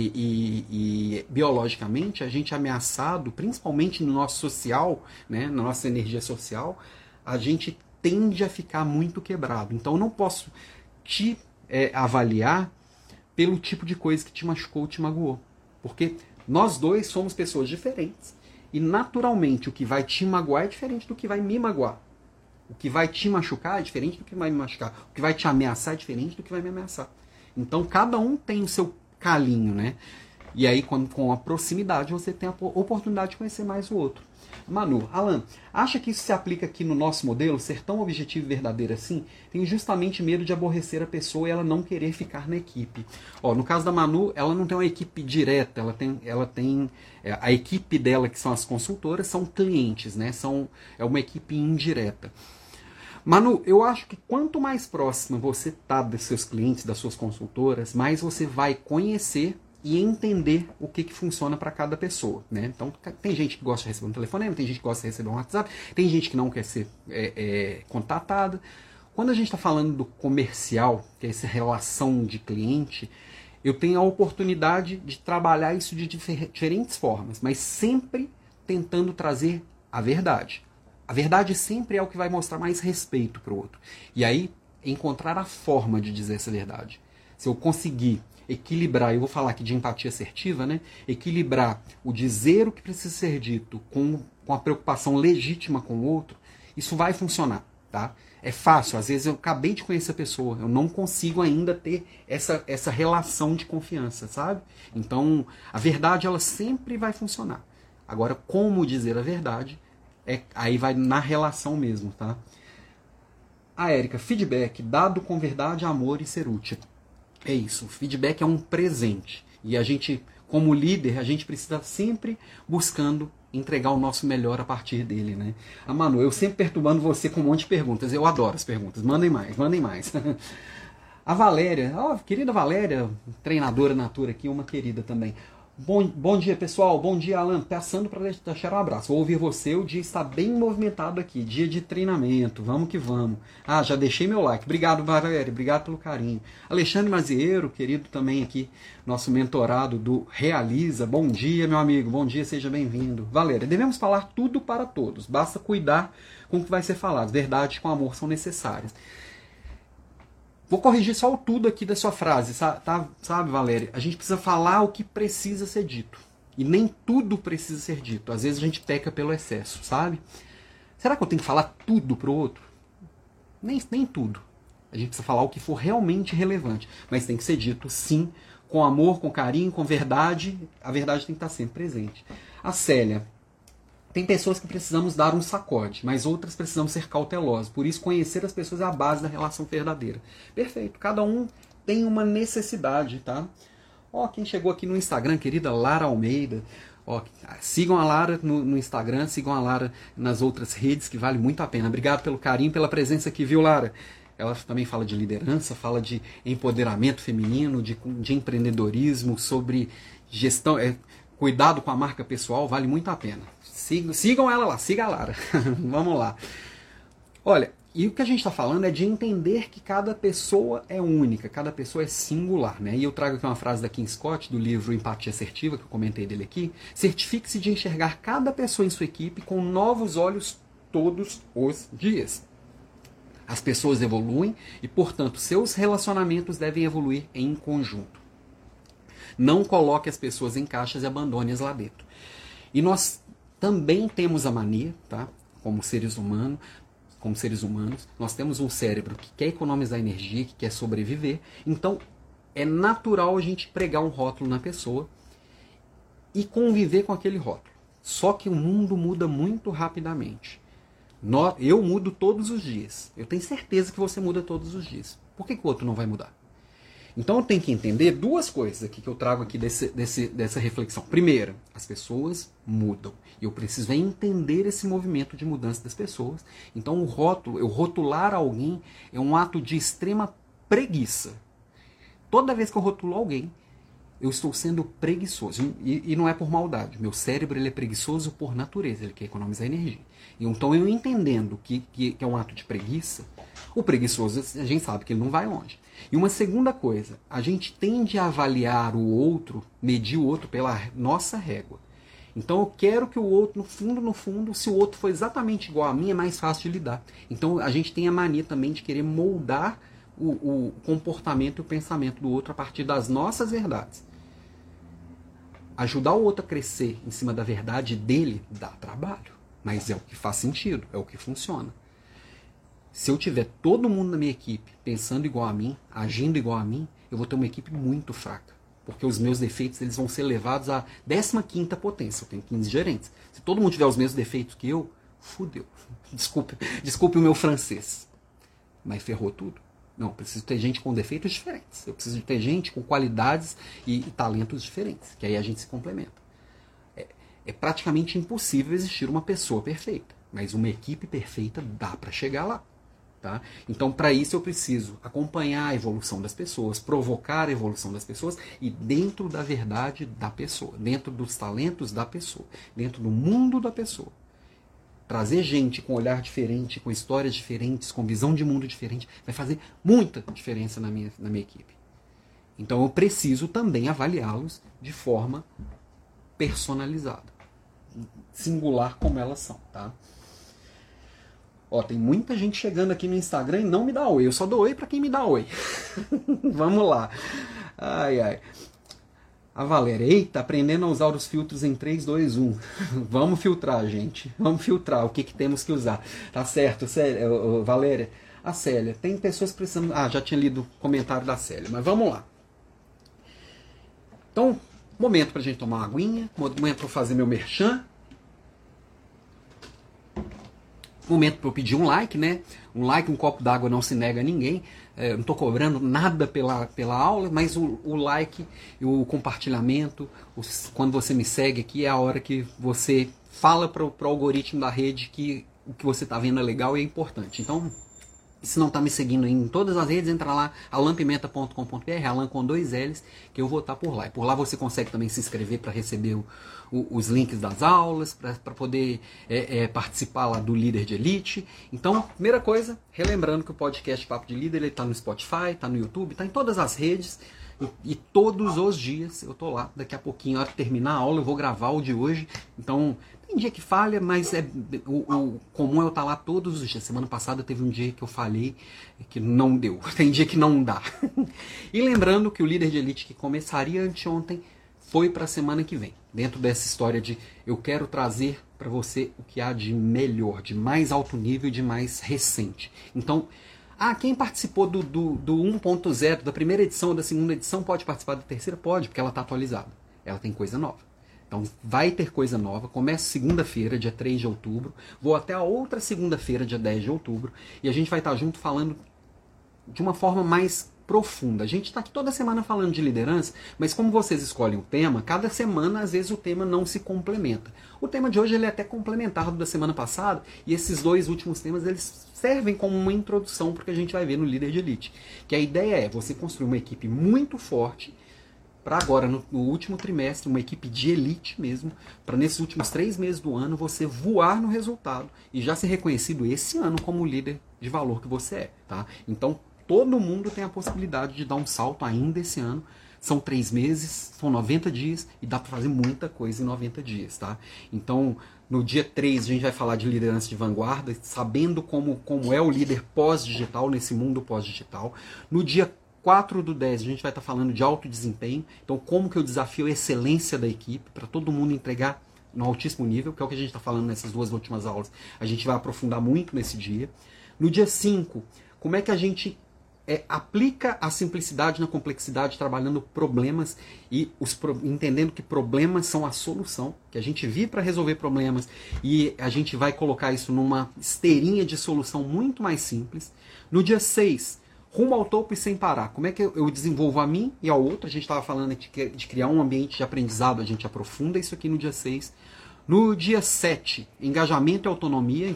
E biologicamente a gente é ameaçado, principalmente no nosso social, né? Na nossa energia social, a gente tende a ficar muito quebrado. Então eu não posso te avaliar pelo tipo de coisa que te machucou ou te magoou. Porque nós dois somos pessoas diferentes. E naturalmente o que vai te magoar é diferente do que vai me magoar. O que vai te machucar é diferente do que vai me machucar. O que vai te ameaçar é diferente do que vai me ameaçar. Então, cada um tem o seu calinho, né? E aí, com a proximidade, você tem a oportunidade de conhecer mais o outro. Manu, Alan, acha que isso se aplica aqui no nosso modelo? Ser tão objetivo e verdadeiro assim? Tenho justamente medo de aborrecer a pessoa e ela não querer ficar na equipe. Ó, no caso da Manu, ela não tem uma equipe direta, ela tem a equipe dela, que são as consultoras, são clientes, né? É uma equipe indireta. Manu, eu acho que quanto mais próxima você está dos seus clientes, das suas consultoras, mais você vai conhecer e entender o que funciona para cada pessoa, né? Então, tem gente que gosta de receber um telefonema, tem gente que gosta de receber um WhatsApp, tem gente que não quer ser contatada. Quando a gente está falando do comercial, que é essa relação de cliente, eu tenho a oportunidade de trabalhar isso de diferentes formas, mas sempre tentando trazer a verdade. A verdade sempre é o que vai mostrar mais respeito para o outro. E aí, encontrar a forma de dizer essa verdade. Se eu conseguir equilibrar, eu vou falar aqui de empatia assertiva, né? Equilibrar o dizer o que precisa ser dito com a preocupação legítima com o outro, isso vai funcionar, tá? É fácil, às vezes eu acabei de conhecer a pessoa, eu não consigo ainda ter essa relação de confiança, sabe? Então, a verdade, ela sempre vai funcionar. Agora, como dizer a verdade, aí vai na relação mesmo, tá? A Érica, feedback dado com verdade, amor e ser útil. É isso, feedback é um presente. E a gente, como líder, a gente precisa sempre buscando entregar o nosso melhor a partir dele, né? Ah, Manu, eu sempre perturbando você com um monte de perguntas. Eu adoro as perguntas. Mandem mais, mandem mais. A Valéria, querida Valéria, treinadora natura aqui, uma querida também. Bom dia, pessoal. Bom dia, Alan. Passando para deixar um abraço. Vou ouvir você. O dia está bem movimentado aqui. Dia de treinamento. Vamos que vamos. Já deixei meu like. Obrigado, Valéria. Obrigado pelo carinho. Alexandre Mazieiro, querido também aqui, nosso mentorado do Realiza. Bom dia, meu amigo. Bom dia, seja bem-vindo. Valéria, devemos falar tudo para todos. Basta cuidar com o que vai ser falado. Verdade com amor são necessárias. Vou corrigir só o tudo aqui da sua frase, sabe, Valéria? A gente precisa falar o que precisa ser dito. E nem tudo precisa ser dito. Às vezes a gente peca pelo excesso, sabe? Será que eu tenho que falar tudo pro outro? Nem tudo. A gente precisa falar o que for realmente relevante. Mas tem que ser dito, sim, com amor, com carinho, com verdade. A verdade tem que estar sempre presente. A Célia. Tem pessoas que precisamos dar um sacode, mas outras precisamos ser cautelosos. Por isso, conhecer as pessoas é a base da relação verdadeira. Perfeito. Cada um tem uma necessidade, tá? Quem chegou aqui no Instagram, querida Lara Almeida. Sigam a Lara no Instagram, sigam a Lara nas outras redes, que vale muito a pena. Obrigado pelo carinho, pela presença aqui, viu, Lara? Ela também fala de liderança, fala de empoderamento feminino, de empreendedorismo, sobre gestão... Cuidado com a marca pessoal, vale muito a pena. Sigam ela lá, siga a Lara. Vamos lá. Olha, e o que a gente está falando é de entender que cada pessoa é única, cada pessoa é singular, né? E eu trago aqui uma frase da Kim Scott, do livro Empatia Assertiva, que eu comentei dele aqui. Certifique-se de enxergar cada pessoa em sua equipe com novos olhos todos os dias. As pessoas evoluem e, portanto, seus relacionamentos devem evoluir em conjunto. Não coloque as pessoas em caixas e abandone-as lá dentro. E nós também temos a mania, tá? Como seres humanos, nós temos um cérebro que quer economizar energia, que quer sobreviver. Então, é natural a gente pregar um rótulo na pessoa e conviver com aquele rótulo. Só que o mundo muda muito rapidamente. Eu mudo todos os dias. Eu tenho certeza que você muda todos os dias. Por que o outro não vai mudar? Então eu tenho que entender duas coisas aqui que eu trago aqui dessa reflexão. Primeiro, as pessoas mudam. E eu preciso entender esse movimento de mudança das pessoas. Então eu rotular alguém é um ato de extrema preguiça. Toda vez que eu rotulo alguém, eu estou sendo preguiçoso. E não é por maldade. Meu cérebro ele é preguiçoso por natureza, ele quer economizar energia. Então eu entendendo que é um ato de preguiça, o preguiçoso a gente sabe que ele não vai longe. E uma segunda coisa, a gente tende a avaliar o outro, medir o outro pela nossa régua. Então eu quero que o outro, no fundo, se o outro for exatamente igual a mim, é mais fácil de lidar. Então a gente tem a mania também de querer moldar o comportamento e o pensamento do outro a partir das nossas verdades. Ajudar o outro a crescer em cima da verdade dele dá trabalho, mas é o que faz sentido, é o que funciona. Se eu tiver todo mundo na minha equipe pensando igual a mim, agindo igual a mim, eu vou ter uma equipe muito fraca. Porque os meus defeitos eles vão ser levados à 15ª potência. Eu tenho 15 gerentes. Se todo mundo tiver os mesmos defeitos que eu, fudeu. Desculpe o meu francês. Mas ferrou tudo. Não, eu preciso ter gente com defeitos diferentes. Eu preciso ter gente com qualidades e talentos diferentes. Que aí a gente se complementa. É praticamente impossível existir uma pessoa perfeita. Mas uma equipe perfeita dá para chegar lá. Tá? Então, para isso, eu preciso acompanhar a evolução das pessoas, provocar a evolução das pessoas e dentro da verdade da pessoa, dentro dos talentos da pessoa, dentro do mundo da pessoa. Trazer gente com olhar diferente, com histórias diferentes, com visão de mundo diferente, vai fazer muita diferença na minha equipe. Então, eu preciso também avaliá-los de forma personalizada, singular como elas são. Tá? Ó, tem muita gente chegando aqui no Instagram e não me dá oi. Eu só dou oi pra quem me dá oi. Vamos lá. Ai, ai. A Valéria, eita, aprendendo a usar os filtros em 3, 2, 1. Vamos filtrar, gente. Vamos filtrar o que temos que usar. Tá certo, Valéria. A Célia, tem pessoas precisando... Ah, já tinha lido o comentário da Célia, mas vamos lá. Então, momento pra gente tomar uma aguinha, momento pra eu fazer meu merchan. Momento para eu pedir um like, né? Um like, um copo d'água não se nega a ninguém. Eu não estou cobrando nada pela aula, mas o like e o compartilhamento, quando você me segue aqui, é a hora que você fala para o algoritmo da rede que o que você está vendo é legal e é importante. Então, se não está me seguindo em todas as redes, entra lá, alampimenta.com.br, Alan com 2 L's, que eu vou estar por lá. E por lá você consegue também se inscrever para receber os links das aulas, para poder participar lá do Líder de Elite. Então, primeira coisa, relembrando que o podcast Papo de Líder está no Spotify, está no YouTube, está em todas as redes. E todos os dias eu tô lá. Daqui a pouquinho, na hora de terminar a aula, eu vou gravar o de hoje. Então, tem dia que falha, mas o comum é eu estar lá todos os dias. Semana passada teve um dia que eu falhei, que não deu. Tem dia que não dá. E lembrando que o Líder de Elite que começaria anteontem foi para a semana que vem. Dentro dessa história de eu quero trazer para você o que há de melhor, de mais alto nível e de mais recente. Então, quem participou do 1.0, da primeira edição ou da segunda edição, pode participar da terceira? Pode, porque ela está atualizada. Ela tem coisa nova. Então, vai ter coisa nova. Começa segunda-feira, dia 3 de outubro. Vou até a outra segunda-feira, dia 10 de outubro. E a gente vai estar junto falando de uma forma mais profunda. A gente está aqui toda semana falando de liderança, mas como vocês escolhem o tema, cada semana, às vezes, o tema não se complementa. O tema de hoje ele é até complementar do da semana passada, e esses 2 últimos temas, eles servem como uma introdução para o que a gente vai ver no Líder de Elite. Que a ideia é você construir uma equipe muito forte, para agora, no último trimestre, uma equipe de elite mesmo, para nesses últimos 3 meses do ano, você voar no resultado e já ser reconhecido esse ano como o líder de valor que você é. Tá? Então, todo mundo tem a possibilidade de dar um salto ainda esse ano. São 3 meses, são 90 dias e dá para fazer muita coisa em 90 dias. Tá? Então, no dia 3 a gente vai falar de liderança de vanguarda, sabendo como é o líder pós-digital, nesse mundo pós-digital. No dia 4/10 a gente vai estar falando de alto desempenho. Então, como que eu desafio a excelência da equipe para todo mundo entregar no altíssimo nível, que é o que a gente está falando nessas 2 últimas aulas. A gente vai aprofundar muito nesse dia. No dia 5, como é que a gente aplica a simplicidade na complexidade, trabalhando problemas e entendendo que problemas são a solução, que a gente vive para resolver problemas e a gente vai colocar isso numa esteirinha de solução muito mais simples. No dia 6, rumo ao topo e sem parar. Como é que eu desenvolvo a mim e ao outro? A gente estava falando de criar um ambiente de aprendizado, a gente aprofunda isso aqui no dia 6. No dia 7, engajamento e autonomia. Então,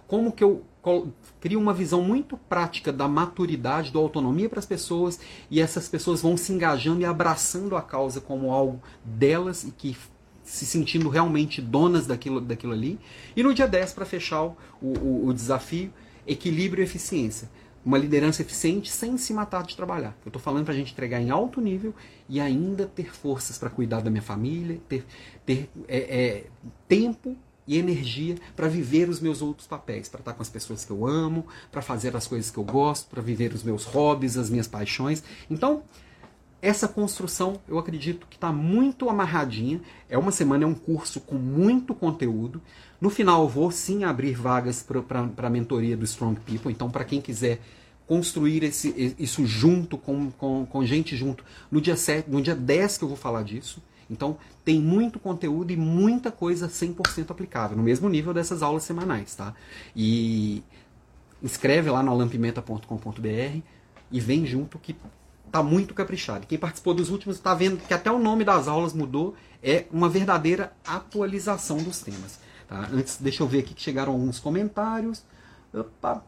como que eu crio uma visão muito prática da maturidade, da autonomia para as pessoas, e essas pessoas vão se engajando e abraçando a causa como algo delas e que se sentindo realmente donas daquilo ali. E no dia 10, para fechar o desafio, equilíbrio e eficiência. Uma liderança eficiente sem se matar de trabalhar. Eu estou falando para a gente entregar em alto nível e ainda ter forças para cuidar da minha família, ter tempo e energia para viver os meus outros papéis, para estar com as pessoas que eu amo, para fazer as coisas que eu gosto, para viver os meus hobbies, as minhas paixões. Então, essa construção, eu acredito que está muito amarradinha. É uma semana, é um curso com muito conteúdo. No final, eu vou sim abrir vagas para a mentoria do Strong People. Então, para quem quiser construir isso junto, com gente junto, no dia 10 que eu vou falar disso. Então, tem muito conteúdo e muita coisa 100% aplicável, no mesmo nível dessas aulas semanais, tá? E inscreve lá no alampimenta.com.br e vem junto que tá muito caprichado. Quem participou dos últimos está vendo que até o nome das aulas mudou. É uma verdadeira atualização dos temas. Tá? Antes, deixa eu ver aqui que chegaram alguns comentários. Opa!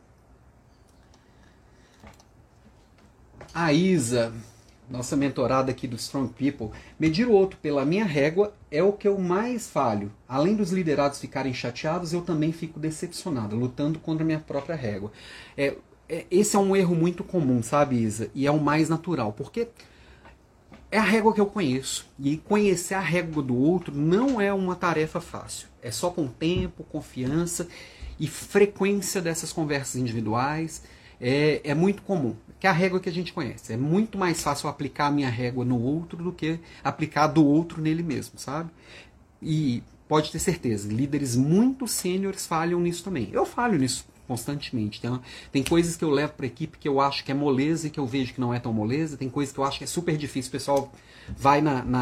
A Isa, nossa mentorada aqui do Strong People, medir o outro pela minha régua é o que eu mais falho. Além dos liderados ficarem chateados, eu também fico decepcionada, lutando contra a minha própria régua. Esse é um erro muito comum, sabe, Isa? E é o mais natural, porque é a régua que eu conheço. E conhecer a régua do outro não é uma tarefa fácil. É só com tempo, confiança e frequência dessas conversas individuais. É muito comum, que é a régua que a gente conhece. É muito mais fácil aplicar a minha régua no outro do que aplicar a do outro nele mesmo, sabe? E pode ter certeza, líderes muito sêniores falham nisso também. Eu falho nisso constantemente. Tem coisas que eu levo para a equipe que eu acho que é moleza e que eu vejo que não é tão moleza. Tem coisas que eu acho que é super difícil. O pessoal vai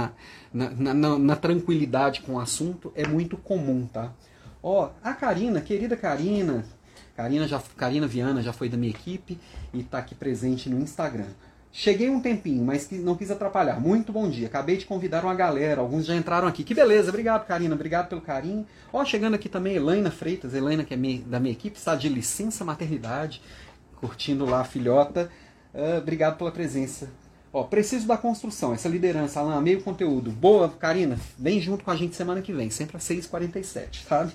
na tranquilidade com o assunto. É muito comum, tá? Ó, a Karina, querida Karina. Karina Viana já foi da minha equipe e está aqui presente no Instagram. Cheguei um tempinho, mas não quis atrapalhar. Muito bom dia. Acabei de convidar uma galera. Alguns já entraram aqui. Que beleza. Obrigado, Karina. Obrigado pelo carinho. Ó, chegando aqui também, Elaina Freitas. Elaina, que é da minha equipe, está de licença maternidade. Curtindo lá a filhota. Obrigado pela presença. Ó, preciso da construção. Essa liderança, Alan, meio conteúdo. Boa, Karina. Vem junto com a gente semana que vem. Sempre às 6h47, sabe?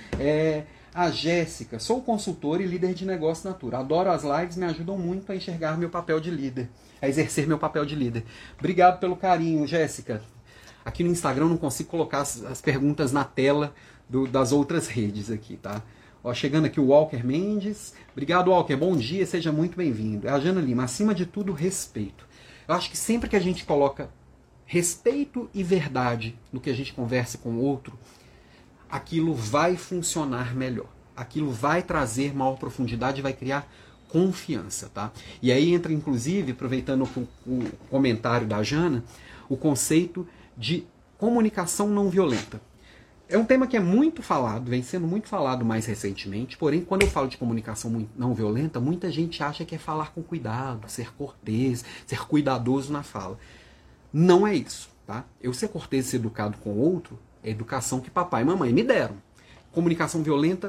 A Jéssica. Sou consultora e líder de negócio Natura. Adoro as lives, me ajudam muito a enxergar meu papel de líder. A exercer meu papel de líder. Obrigado pelo carinho, Jéssica. Aqui no Instagram eu não consigo colocar as perguntas na tela das outras redes aqui, tá? Ó, chegando aqui o Walker Mendes. Obrigado, Walker. Bom dia, seja muito bem-vindo. A Jana Lima. Acima de tudo, respeito. Eu acho que sempre que a gente coloca respeito e verdade no que a gente conversa com o outro, aquilo vai funcionar melhor. Aquilo vai trazer maior profundidade e vai criar confiança, tá? E aí entra, inclusive, aproveitando o comentário da Jana, o conceito de comunicação não violenta. É um tema que é muito falado, vem sendo muito falado mais recentemente, porém, quando eu falo de comunicação não violenta, muita gente acha que é falar com cuidado, ser cortês, ser cuidadoso na fala. Não é isso, tá? Eu ser cortês e ser educado com o outro é a educação que papai e mamãe me deram. Comunicação violenta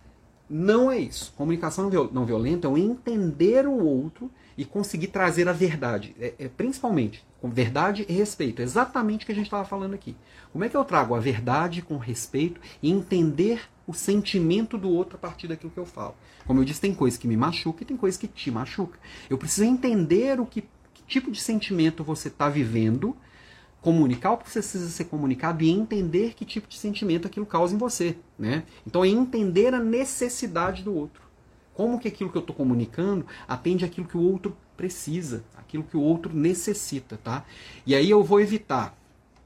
não é isso. Comunicação não violenta é o entender o outro e conseguir trazer a verdade. Principalmente, com verdade e respeito. É exatamente o que a gente estava falando aqui. Como é que eu trago a verdade com respeito e entender o sentimento do outro a partir daquilo que eu falo? Como eu disse, tem coisa que me machuca e tem coisa que te machuca. Eu preciso entender que tipo de sentimento você está vivendo, comunicar o que precisa ser comunicado e entender que tipo de sentimento aquilo causa em você, né? Então é entender a necessidade do outro. Como que aquilo que eu estou comunicando atende aquilo que o outro precisa, aquilo que o outro necessita, tá? E aí eu vou evitar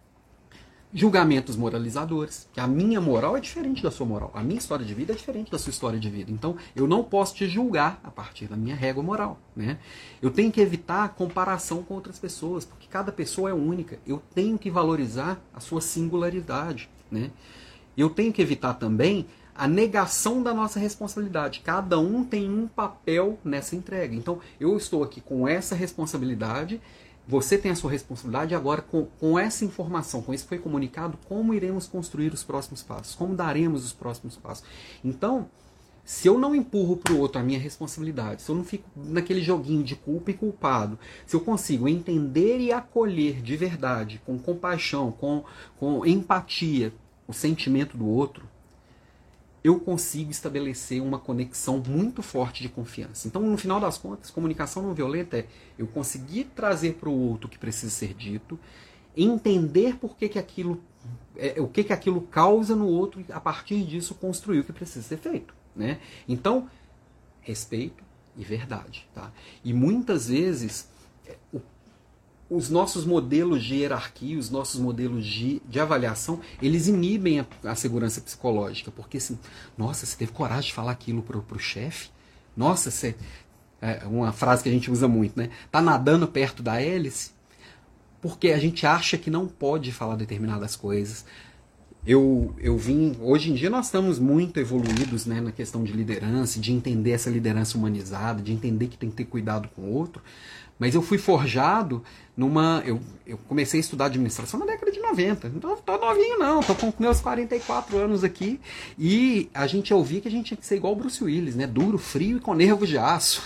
julgamentos moralizadores, que a minha moral é diferente da sua moral. A minha história de vida é diferente da sua história de vida. Então, eu não posso te julgar a partir da minha régua moral, né? Eu tenho que evitar a comparação com outras pessoas, porque cada pessoa é única. Eu tenho que valorizar a sua singularidade, né? Eu tenho que evitar também a negação da nossa responsabilidade. Cada um tem um papel nessa entrega. Então, eu estou aqui com essa responsabilidade. Você tem a sua responsabilidade. Agora, com essa informação, com isso que foi comunicado, como iremos construir os próximos passos? Como daremos os próximos passos? Então, Se eu não empurro para o outro a minha responsabilidade, se eu não fico naquele joguinho de culpa e culpado, se eu consigo entender e acolher de verdade, com compaixão, com empatia, o sentimento do outro, eu consigo estabelecer uma conexão muito forte de confiança. Então, no final das contas, comunicação não violenta é eu conseguir trazer para o outro o que precisa ser dito, entender por que aquilo, o que aquilo causa no outro e, a partir disso, construir o que precisa ser feito. Né? Então, respeito e verdade. Tá? E muitas vezes, os nossos modelos de hierarquia, os nossos modelos de avaliação, eles inibem a segurança psicológica. Porque, assim, nossa, você teve coragem de falar aquilo pro chefe? Nossa, você... É uma frase que a gente usa muito, né? Tá nadando perto da hélice? Porque a gente acha que não pode falar determinadas coisas. Hoje em dia nós estamos muito evoluídos, né, na questão de liderança, de entender essa liderança humanizada, de entender que tem que ter cuidado com o outro. Mas eu fui forjado eu comecei a estudar administração na década de 90. Não tô novinho não, tô com meus 44 anos aqui. E a gente ouvia que a gente tinha que ser igual o Bruce Willis, né? Duro, frio e com nervos de aço.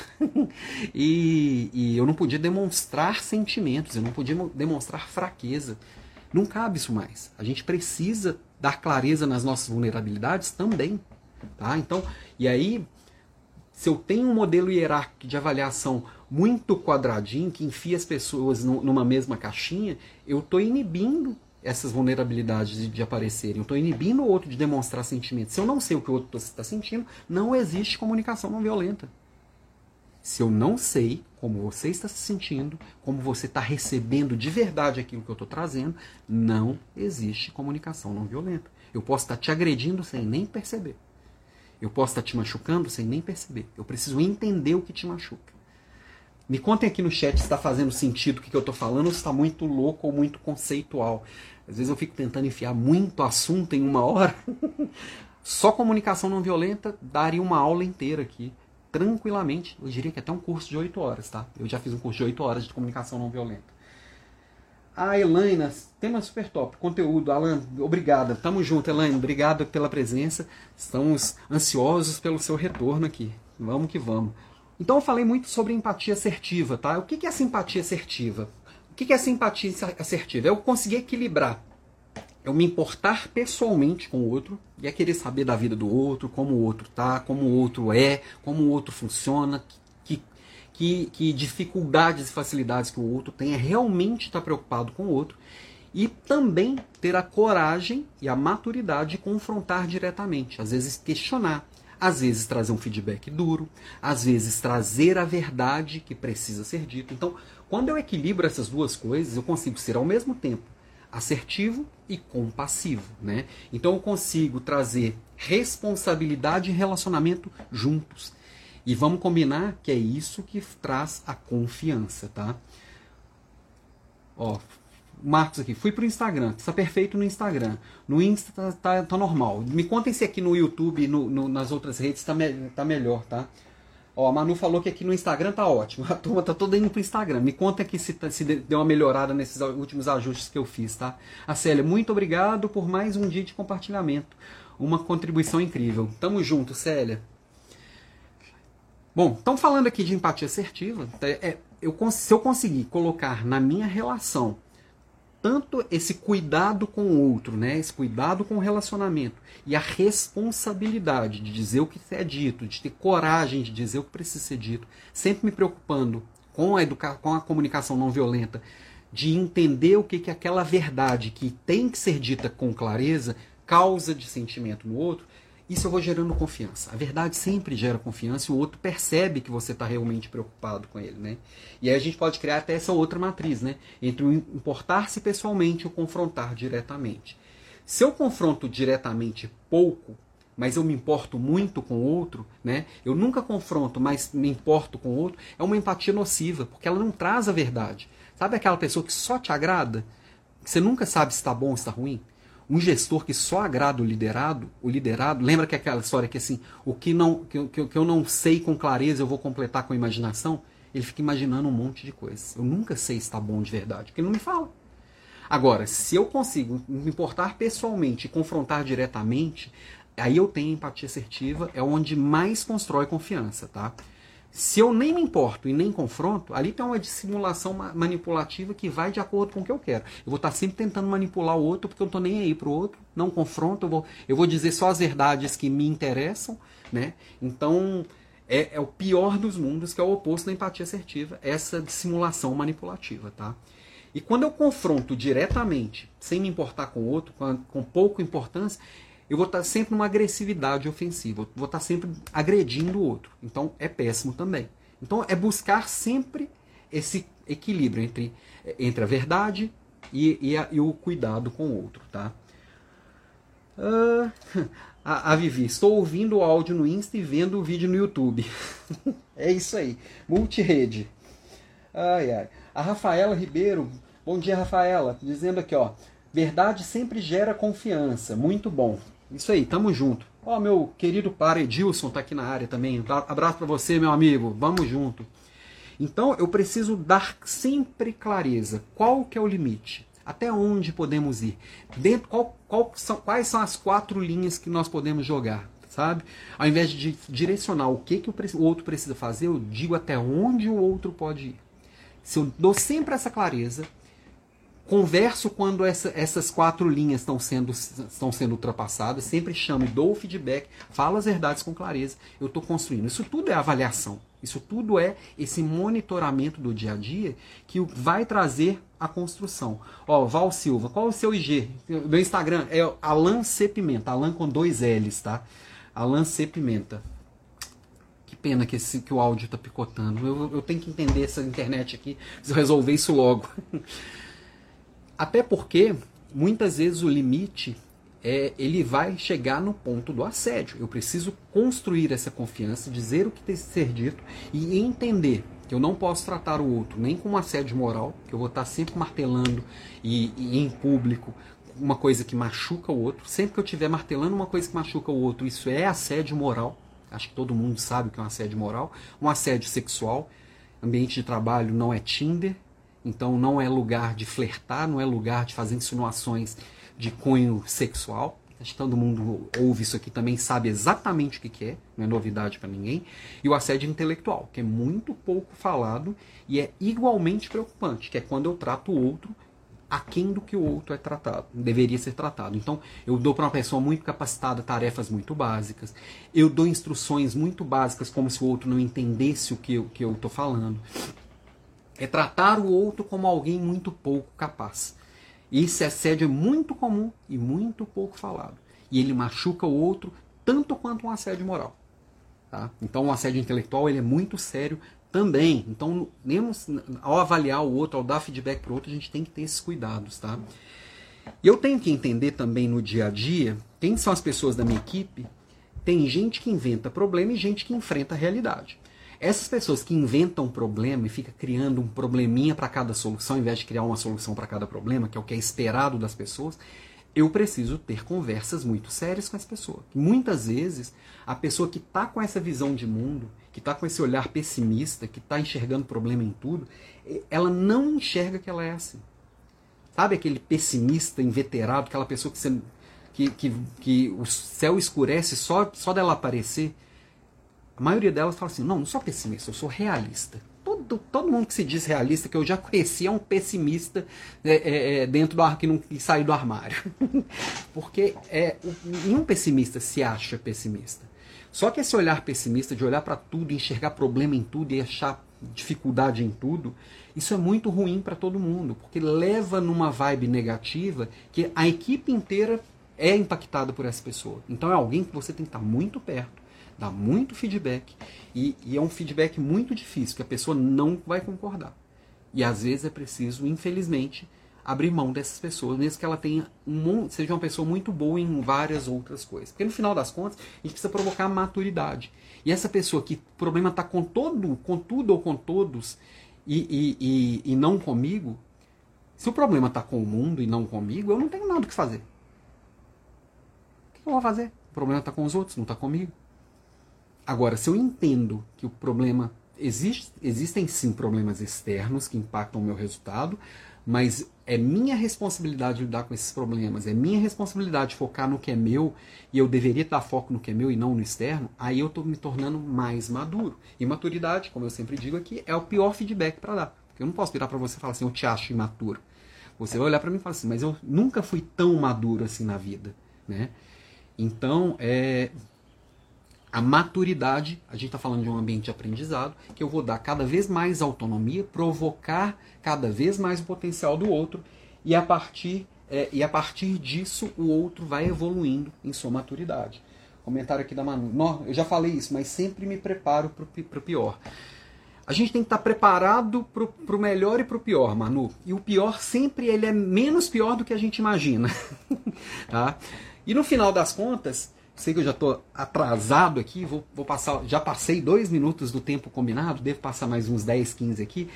e eu não podia demonstrar sentimentos, eu não podia demonstrar fraqueza. Não cabe isso mais. A gente precisa dar clareza nas nossas vulnerabilidades também. Tá? Então, e aí, se eu tenho um modelo hierárquico de avaliação muito quadradinho, que enfia as pessoas numa mesma caixinha, eu estou inibindo essas vulnerabilidades de aparecerem. Eu estou inibindo o outro de demonstrar sentimentos. Se eu não sei o que o outro está sentindo, não existe comunicação não violenta. Se eu não sei como você está se sentindo, como você está recebendo de verdade aquilo que eu estou trazendo, não existe comunicação não violenta. Eu posso estar te agredindo sem nem perceber. Eu posso estar te machucando sem nem perceber. Eu preciso entender o que te machuca. Me contem aqui no chat se está fazendo sentido o que eu estou falando, ou se está muito louco ou muito conceitual. Às vezes eu fico tentando enfiar muito assunto em uma hora. Só comunicação não violenta daria uma aula inteira aqui. Tranquilamente, eu diria que até um curso de 8 horas, tá? Eu já fiz um curso de 8 horas de comunicação não violenta. A Elaine, tema super top, conteúdo. Alan, obrigada. Tamo junto, Elaine. Obrigado pela presença. Estamos ansiosos pelo seu retorno aqui. Vamos que vamos. Então eu falei muito sobre empatia assertiva, tá? O que é simpatia assertiva? O que é simpatia assertiva? É eu conseguir equilibrar. Eu me importar pessoalmente com o outro e é querer saber da vida do outro, como o outro tá, como o outro é, como o outro funciona, que dificuldades e facilidades que o outro tem, é realmente estar preocupado com o outro e também ter a coragem e a maturidade de confrontar diretamente, às vezes questionar, às vezes trazer um feedback duro, às vezes trazer a verdade que precisa ser dita. Então, quando eu equilibro essas duas coisas, eu consigo ser ao mesmo tempo assertivo e compassivo, né? Então eu consigo trazer responsabilidade e relacionamento juntos. E vamos combinar que é isso que traz a confiança, tá? Ó, Marcos aqui, fui pro Instagram, está perfeito no Instagram. No Insta tá normal. Me contem se aqui no YouTube e nas outras redes tá melhor, tá? Ó, a Manu falou que aqui no Instagram tá ótimo. A turma tá toda indo pro Instagram. Me conta aqui se deu uma melhorada nesses últimos ajustes que eu fiz, tá? A Célia, muito obrigado por mais um dia de compartilhamento. Uma contribuição incrível. Tamo junto, Célia. Bom, estamos falando aqui de empatia assertiva. Se eu conseguir colocar na minha relação tanto esse cuidado com o outro, né? Esse cuidado com o relacionamento e a responsabilidade de dizer o que é dito, de ter coragem de dizer o que precisa ser dito, sempre me preocupando com a comunicação não violenta, de entender o que aquela verdade que tem que ser dita com clareza causa de sentimento no outro, isso eu vou gerando confiança. A verdade sempre gera confiança e o outro percebe que você está realmente preocupado com ele, né? E aí a gente pode criar até essa outra matriz, né? Entre o importar-se pessoalmente e o confrontar diretamente. Se eu confronto diretamente pouco, mas eu me importo muito com o outro, né? Eu nunca confronto, mas me importo com o outro, é uma empatia nociva, porque ela não traz a verdade. Sabe aquela pessoa que só te agrada? Que você nunca sabe se está bom ou se está ruim? Um gestor que só agrada o liderado, lembra que aquela história que assim, o que eu não sei com clareza eu vou completar com a imaginação? Ele fica imaginando um monte de coisas. Eu nunca sei se está bom de verdade, porque ele não me fala. Agora, se eu consigo me importar pessoalmente e confrontar diretamente, aí eu tenho empatia assertiva, é onde mais constrói confiança, tá? Se eu nem me importo e nem confronto, ali tem uma dissimulação manipulativa que vai de acordo com o que eu quero. Eu vou estar sempre tentando manipular o outro porque eu não estou nem aí para o outro, não confronto, eu vou dizer só as verdades que me interessam, né? Então, é o pior dos mundos, que é o oposto da empatia assertiva, essa dissimulação manipulativa, tá? E quando eu confronto diretamente, sem me importar com o outro, com pouca importância, eu vou estar sempre numa agressividade ofensiva, eu vou estar sempre agredindo o outro. Então é péssimo também. Então é buscar sempre esse equilíbrio entre a verdade e o cuidado com o outro, tá? A Vivi, estou ouvindo o áudio no Insta e vendo o vídeo no YouTube. É isso aí, multirede. Ai, ai. A Rafaela Ribeiro, bom dia, Rafaela, dizendo aqui, ó, verdade sempre gera confiança, muito bom. Isso aí, tamo junto. Ó, meu querido par Edilson tá aqui na área também. Abraço pra você, meu amigo. Vamos junto. Então, eu preciso dar sempre clareza. Qual que é o limite? Até onde podemos ir? Quais são as 4 linhas que nós podemos jogar? Sabe? Ao invés de direcionar o que o outro precisa fazer, eu digo até onde o outro pode ir. Se eu dou sempre essa clareza, converso quando essas 4 linhas estão sendo ultrapassadas, sempre chamo e dou o feedback, falo as verdades com clareza, eu estou construindo. Isso tudo é avaliação, isso tudo é esse monitoramento do dia a dia que vai trazer a construção. Ó, Val Silva, qual é o seu IG? Meu Instagram é Alan C. Pimenta, Alan com 2 L's, tá? Alan C. Pimenta. Que pena que o áudio está picotando. Eu tenho que entender essa internet aqui, preciso resolver isso logo. Até porque, muitas vezes, o limite ele vai chegar no ponto do assédio. Eu preciso construir essa confiança, dizer o que tem que ser dito e entender que eu não posso tratar o outro nem com um assédio moral, que eu vou estar sempre martelando e em público uma coisa que machuca o outro. Sempre que eu estiver martelando uma coisa que machuca o outro, isso é assédio moral. Acho que todo mundo sabe o que é um assédio moral. Um assédio sexual. Ambiente de trabalho não é Tinder. Então não é lugar de flertar, não é lugar de fazer insinuações de cunho sexual. Acho que todo mundo ouve isso aqui também, sabe exatamente o que é, não é novidade para ninguém. E o assédio intelectual, que é muito pouco falado e é igualmente preocupante, que é quando eu trato o outro aquém do que o outro é tratado, deveria ser tratado. Então eu dou para uma pessoa muito capacitada tarefas muito básicas, eu dou instruções muito básicas como se o outro não entendesse o que eu estou falando. É tratar o outro como alguém muito pouco capaz. Esse assédio é muito comum e muito pouco falado. E ele machuca o outro tanto quanto um assédio moral. Tá? Então o assédio intelectual ele é muito sério também. Então, ao avaliar o outro, ao dar feedback para o outro, a gente tem que ter esses cuidados. Tá? E eu tenho que entender também no dia a dia quem são as pessoas da minha equipe. Tem gente que inventa problema e gente que enfrenta a realidade. Essas pessoas que inventam um problema e ficam criando um probleminha para cada solução, ao invés de criar uma solução para cada problema, que é o que é esperado das pessoas, eu preciso ter conversas muito sérias com essa pessoa. Muitas vezes, a pessoa que está com essa visão de mundo, que está com esse olhar pessimista, que está enxergando problema em tudo, ela não enxerga que ela é assim. Sabe aquele pessimista inveterado, aquela pessoa que o céu escurece só dela aparecer? A maioria delas fala assim, não sou pessimista, eu sou realista. Todo mundo que se diz realista, que eu já conheci, é um pessimista dentro do que saiu do armário. Porque nenhum pessimista se acha pessimista. Só que esse olhar pessimista, de olhar para tudo, enxergar problema em tudo e achar dificuldade em tudo, isso é muito ruim para todo mundo, porque leva numa vibe negativa que a equipe inteira é impactada por essa pessoa. Então é alguém que você tem que estar muito perto, dá muito feedback e é um feedback muito difícil, que a pessoa não vai concordar. E às vezes é preciso, infelizmente, abrir mão dessas pessoas, mesmo que ela seja uma pessoa muito boa em várias outras coisas. Porque no final das contas, a gente precisa provocar maturidade. E essa pessoa que o problema está com tudo ou com todos e não comigo, se o problema está com o mundo e não comigo, eu não tenho nada o que fazer. O que eu vou fazer? O problema está com os outros, não está comigo. Agora, se eu entendo que o problema existem sim problemas externos que impactam o meu resultado, mas é minha responsabilidade lidar com esses problemas, é minha responsabilidade focar no que é meu, e eu deveria dar foco no que é meu e não no externo, aí eu estou me tornando mais maduro. E maturidade, como eu sempre digo aqui, é o pior feedback para dar. Porque eu não posso virar para você e falar assim, eu te acho imaturo. Você vai olhar para mim e falar assim, mas eu nunca fui tão maduro assim na vida, né? Então, a maturidade, a gente está falando de um ambiente de aprendizado, que eu vou dar cada vez mais autonomia, provocar cada vez mais o potencial do outro, e a partir disso o outro vai evoluindo em sua maturidade. Comentário aqui da Manu. Não, eu já falei isso, mas sempre me preparo para o pior. A gente tem que estar preparado para o melhor e para o pior, Manu. E o pior sempre ele é menos pior do que a gente imagina. Tá? E no final das contas, sei que eu já estou atrasado aqui, vou passar, já passei 2 minutos do tempo combinado, devo passar mais uns 10, 15 aqui.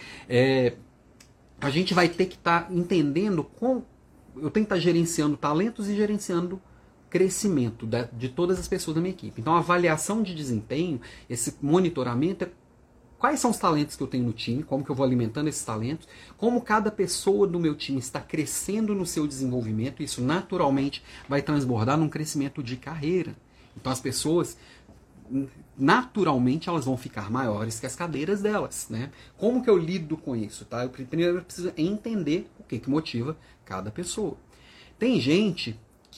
A gente vai ter que estar entendendo como eu tenho que estar gerenciando talentos e gerenciando crescimento de todas as pessoas da minha equipe. Então a avaliação de desempenho, esse monitoramento é quais são os talentos que eu tenho no time, como que eu vou alimentando esses talentos, como cada pessoa do meu time está crescendo no seu desenvolvimento, isso naturalmente vai transbordar num crescimento de carreira. Então as pessoas, naturalmente, elas vão ficar maiores que as cadeiras delas, né? Como que eu lido com isso? Tá? Eu primeiro preciso entender o que motiva cada pessoa. Tem gente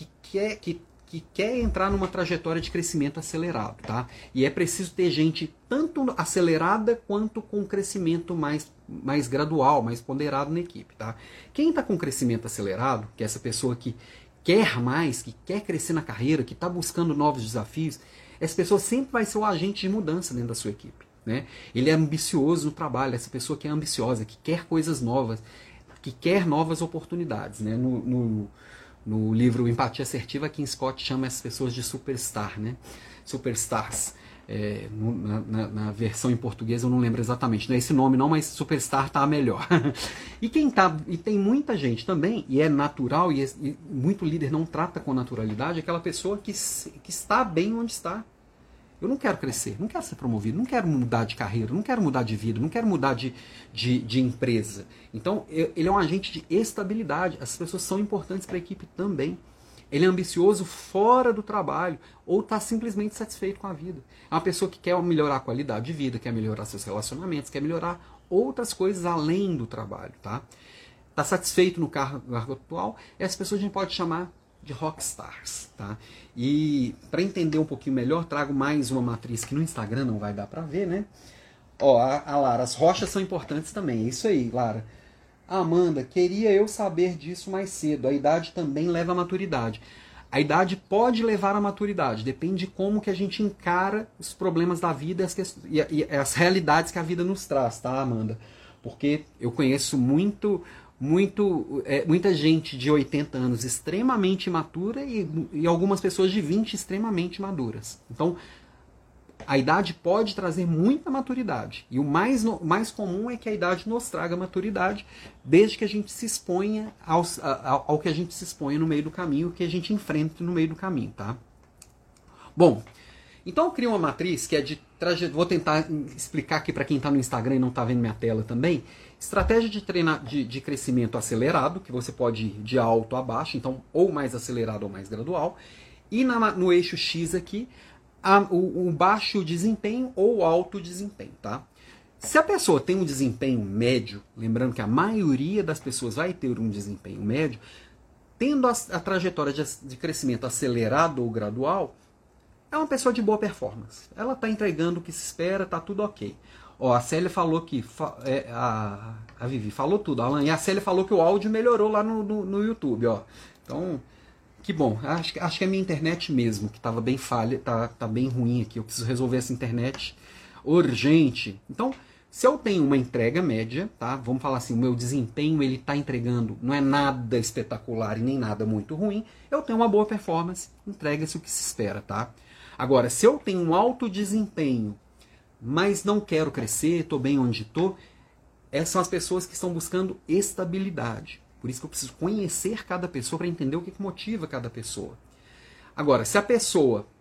que quer entrar numa trajetória de crescimento acelerado, tá? E é preciso ter gente tanto acelerada quanto com crescimento mais gradual, mais ponderado na equipe, tá? Quem está com crescimento acelerado, que é essa pessoa que quer mais, que quer crescer na carreira, que está buscando novos desafios, essa pessoa sempre vai ser o agente de mudança dentro da sua equipe, né? Ele é ambicioso no trabalho, essa pessoa que é ambiciosa, que quer coisas novas, que quer novas oportunidades, né? No livro Empatia Assertiva, Kim Scott chama essas pessoas de superstar, né? Superstars. Na versão em português eu não lembro exatamente, não é esse nome não, mas superstar está melhor. E tem muita gente também, e é natural, e muito líder não trata com naturalidade, aquela pessoa que está bem onde está. Eu não quero crescer, não quero ser promovido, não quero mudar de carreira, não quero mudar de vida, não quero mudar de empresa. Então, ele é um agente de estabilidade. As pessoas são importantes para a equipe também. Ele é ambicioso fora do trabalho ou está simplesmente satisfeito com a vida. É uma pessoa que quer melhorar a qualidade de vida, quer melhorar seus relacionamentos, quer melhorar outras coisas além do trabalho. Tá? Está satisfeito no cargo atual, e as pessoas a gente pode chamar de rockstars, tá? E para entender um pouquinho melhor, trago mais uma matriz que no Instagram não vai dar para ver, né? Ó, a Lara, as rochas são importantes também. É isso aí, Lara. Amanda, queria eu saber disso mais cedo. A idade também leva à maturidade. A idade pode levar à maturidade, depende de como que a gente encara os problemas da vida e as realidades que a vida nos traz, tá, Amanda? Porque eu conheço muita gente de 80 anos extremamente imatura e algumas pessoas de 20 extremamente maduras. Então, a idade pode trazer muita maturidade. E o mais comum é que a idade nos traga maturidade, desde que a gente se exponha ao que a gente se exponha no meio do caminho, o que a gente enfrenta no meio do caminho, tá? Bom, então eu crio uma matriz que é de trajetória. Vou tentar explicar aqui para quem está no Instagram e não está vendo minha tela também. Estratégia de crescimento acelerado, que você pode ir de alto a baixo, então ou mais acelerado ou mais gradual. E no eixo X aqui, o baixo desempenho ou alto desempenho, tá? Se a pessoa tem um desempenho médio, lembrando que a maioria das pessoas vai ter um desempenho médio, tendo a trajetória de crescimento acelerado ou gradual, é uma pessoa de boa performance. Ela está entregando o que se espera, está tudo ok. Ó, a Célia falou que... A Vivi falou tudo, Alan. E a Célia falou que o áudio melhorou lá no YouTube, ó. Então, que bom. Acho que é a minha internet mesmo, que estava bem falha, tá bem ruim aqui. Eu preciso resolver essa internet urgente. Então, se eu tenho uma entrega média, tá? Vamos falar assim, o meu desempenho ele está entregando, não é nada espetacular e nem nada muito ruim, eu tenho uma boa performance, entrega-se o que se espera, tá? Agora, se eu tenho um alto desempenho, mas não quero crescer, estou bem onde estou, essas são as pessoas que estão buscando estabilidade. Por isso que eu preciso conhecer cada pessoa para entender o que motiva cada pessoa. Agora, se a pessoa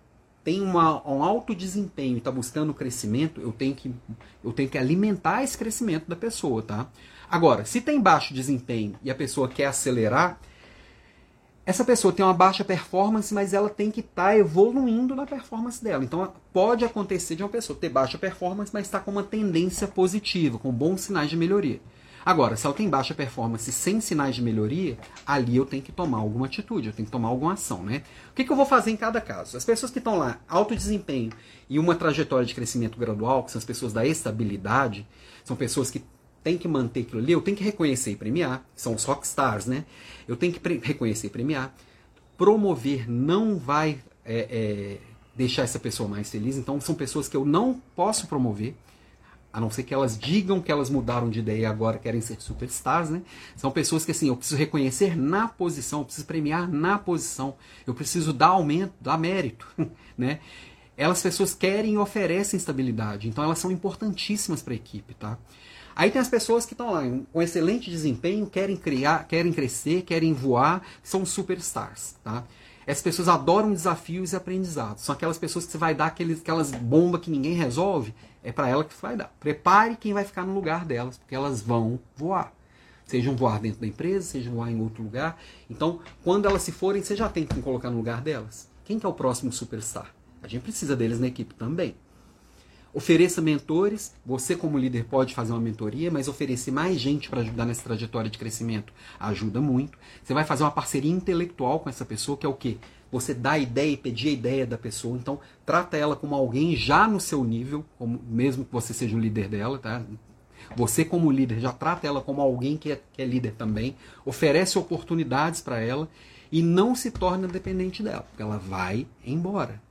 tem um alto desempenho e está buscando crescimento, eu tenho que alimentar esse crescimento da pessoa, tá? Agora, se tem baixo desempenho e a pessoa quer acelerar, essa pessoa tem uma baixa performance, mas ela tem que estar evoluindo na performance dela. Então, pode acontecer de uma pessoa ter baixa performance, mas estar com uma tendência positiva, com bons sinais de melhoria. Agora, se ela tem baixa performance sem sinais de melhoria, ali eu tenho que tomar alguma atitude, eu tenho que tomar alguma ação, né? O que eu vou fazer em cada caso? As pessoas que estão lá, alto desempenho e uma trajetória de crescimento gradual, que são as pessoas da estabilidade, são pessoas que têm que manter aquilo ali, eu tenho que reconhecer e premiar, são os rockstars, né? Eu tenho que reconhecer e premiar. Promover não vai deixar essa pessoa mais feliz, então são pessoas que eu não posso promover, a não ser que elas digam que elas mudaram de ideia e agora querem ser superstars, né? São pessoas que, assim, eu preciso reconhecer na posição, eu preciso premiar na posição, eu preciso dar aumento, dar mérito, né? Elas, pessoas querem e oferecem estabilidade, então elas são importantíssimas para a equipe, tá? Aí tem as pessoas que estão lá com excelente desempenho, querem criar, querem crescer, querem voar, são superstars, tá? Essas pessoas adoram desafios e aprendizados. São aquelas pessoas que você vai dar aquelas bombas que ninguém resolve, é para ela que você vai dar. Prepare quem vai ficar no lugar delas, porque elas vão voar. Sejam voar dentro da empresa, sejam voar em outro lugar. Então, quando elas se forem, você já tem que colocar no lugar delas. Quem que é o próximo superstar? A gente precisa deles na equipe também. Ofereça mentores, você como líder pode fazer uma mentoria, mas oferecer mais gente para ajudar nessa trajetória de crescimento ajuda muito. Você vai fazer uma parceria intelectual com essa pessoa, que é o quê? Você dá a ideia e pedir a ideia da pessoa, então trata ela como alguém já no seu nível, mesmo que você seja o líder dela, tá? Você como líder já trata ela como alguém que é líder também, oferece oportunidades para ela e não se torna dependente dela, porque ela vai embora.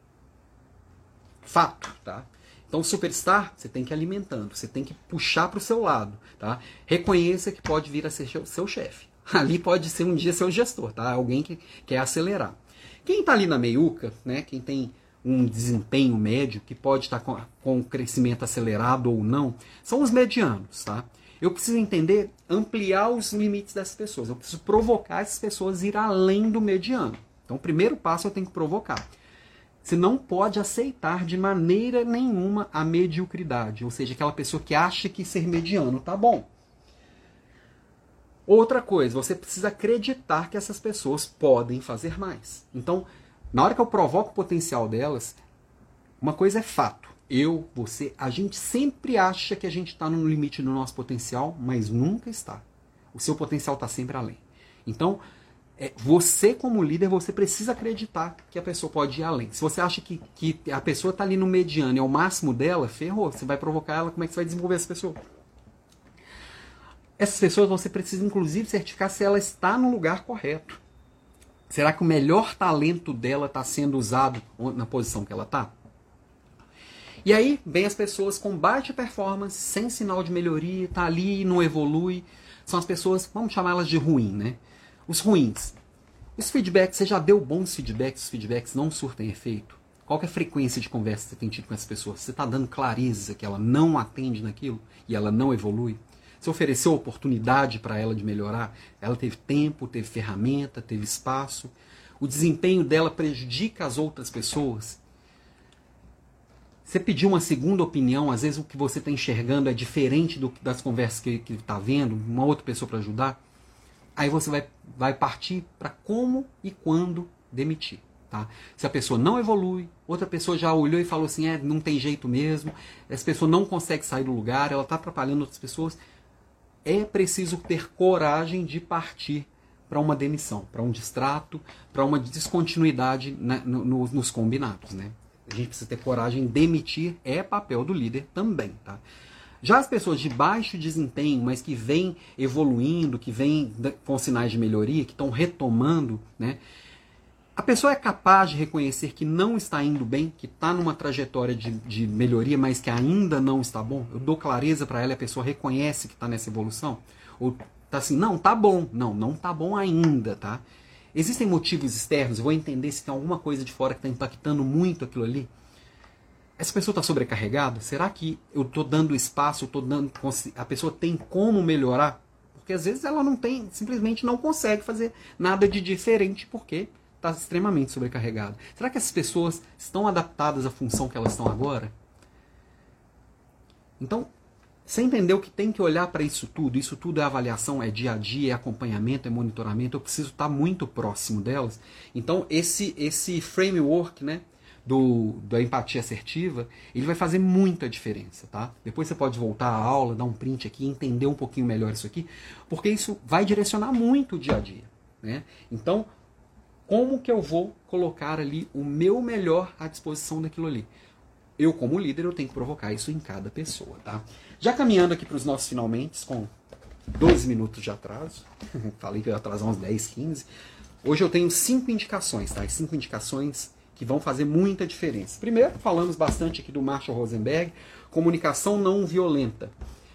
Fato, tá? Então, o superstar, você tem que ir alimentando, você tem que puxar para o seu lado, tá? Reconheça que pode vir a ser seu chefe. Ali pode ser um dia seu gestor, tá? Alguém que quer acelerar. Quem está ali na meiuca, né? Quem tem um desempenho médio, que pode estar com crescimento acelerado ou não, são os medianos, tá? Eu preciso entender, ampliar os limites dessas pessoas. Eu preciso provocar essas pessoas a ir além do mediano. Então, o primeiro passo eu tenho que provocar. Você não pode aceitar de maneira nenhuma a mediocridade, ou seja, aquela pessoa que acha que ser mediano tá bom. Outra coisa, você precisa acreditar que essas pessoas podem fazer mais. Então, na hora que eu provoco o potencial delas, uma coisa é fato. Eu, você, a gente sempre acha que a gente está no limite do nosso potencial, mas nunca está. O seu potencial está sempre além. Então, você como líder, você precisa acreditar que a pessoa pode ir além. Se você acha que a pessoa está ali no mediano e é o máximo dela, ferrou. Você vai provocar ela, como é que você vai desenvolver essa pessoa? Essas pessoas você precisa inclusive certificar se ela está no lugar correto. Será que o melhor talento dela está sendo usado na posição que ela está? E aí vem as pessoas com baixa performance, sem sinal de melhoria, está ali e não evolui. São as pessoas, vamos chamá-las de ruim, né? Os ruins. Os feedbacks, você já deu bons feedbacks, os feedbacks não surtem efeito? Qual que é a frequência de conversa que você tem tido com essas pessoas? Você está dando clareza que ela não atende naquilo e ela não evolui? Você ofereceu oportunidade para ela de melhorar? Ela teve tempo, teve ferramenta, teve espaço? O desempenho dela prejudica as outras pessoas? Você pediu uma segunda opinião, às vezes o que você está enxergando é diferente das conversas que está vendo, uma outra pessoa para ajudar? Aí você vai partir para como e quando demitir. Tá? Se a pessoa não evolui, outra pessoa já olhou e falou assim, não tem jeito mesmo, essa pessoa não consegue sair do lugar, ela está atrapalhando outras pessoas, é preciso ter coragem de partir para uma demissão, para um distrato, para uma descontinuidade nos combinados. Né? A gente precisa ter coragem, demitir é papel do líder também. Tá? Já as pessoas de baixo desempenho, mas que vêm evoluindo, que vêm com sinais de melhoria, que estão retomando, né? A pessoa é capaz de reconhecer que não está indo bem, que está numa trajetória de melhoria, mas que ainda não está bom? Eu dou clareza para ela e a pessoa reconhece que está nessa evolução? Ou está assim, não, tá bom. Não está bom ainda, tá? Existem motivos externos, eu vou entender se tem alguma coisa de fora que está impactando muito aquilo ali. Essa pessoa está sobrecarregada? Será que eu estou dando espaço, a pessoa tem como melhorar? Porque às vezes ela não tem, simplesmente não consegue fazer nada de diferente, porque está extremamente sobrecarregado. Será que essas pessoas estão adaptadas à função que elas estão agora? Então, você entendeu que tem que olhar para isso tudo é avaliação, é dia a dia, é acompanhamento, é monitoramento, eu preciso estar muito próximo delas. Então, esse framework, né, da empatia assertiva, ele vai fazer muita diferença, tá? Depois você pode voltar à aula, dar um print aqui, entender um pouquinho melhor isso aqui, porque isso vai direcionar muito o dia a dia, né? Então, como que eu vou colocar ali o meu melhor à disposição daquilo ali? Eu, como líder, eu tenho que provocar isso em cada pessoa, tá? Já caminhando aqui para os nossos finalmente, com 12 minutos de atraso, falei que eu ia atrasar uns 10, 15, hoje eu tenho 5 indicações, tá? 5 indicações que vão fazer muita diferença. Primeiro, falamos bastante aqui do Marshall Rosenberg, comunicação não violenta.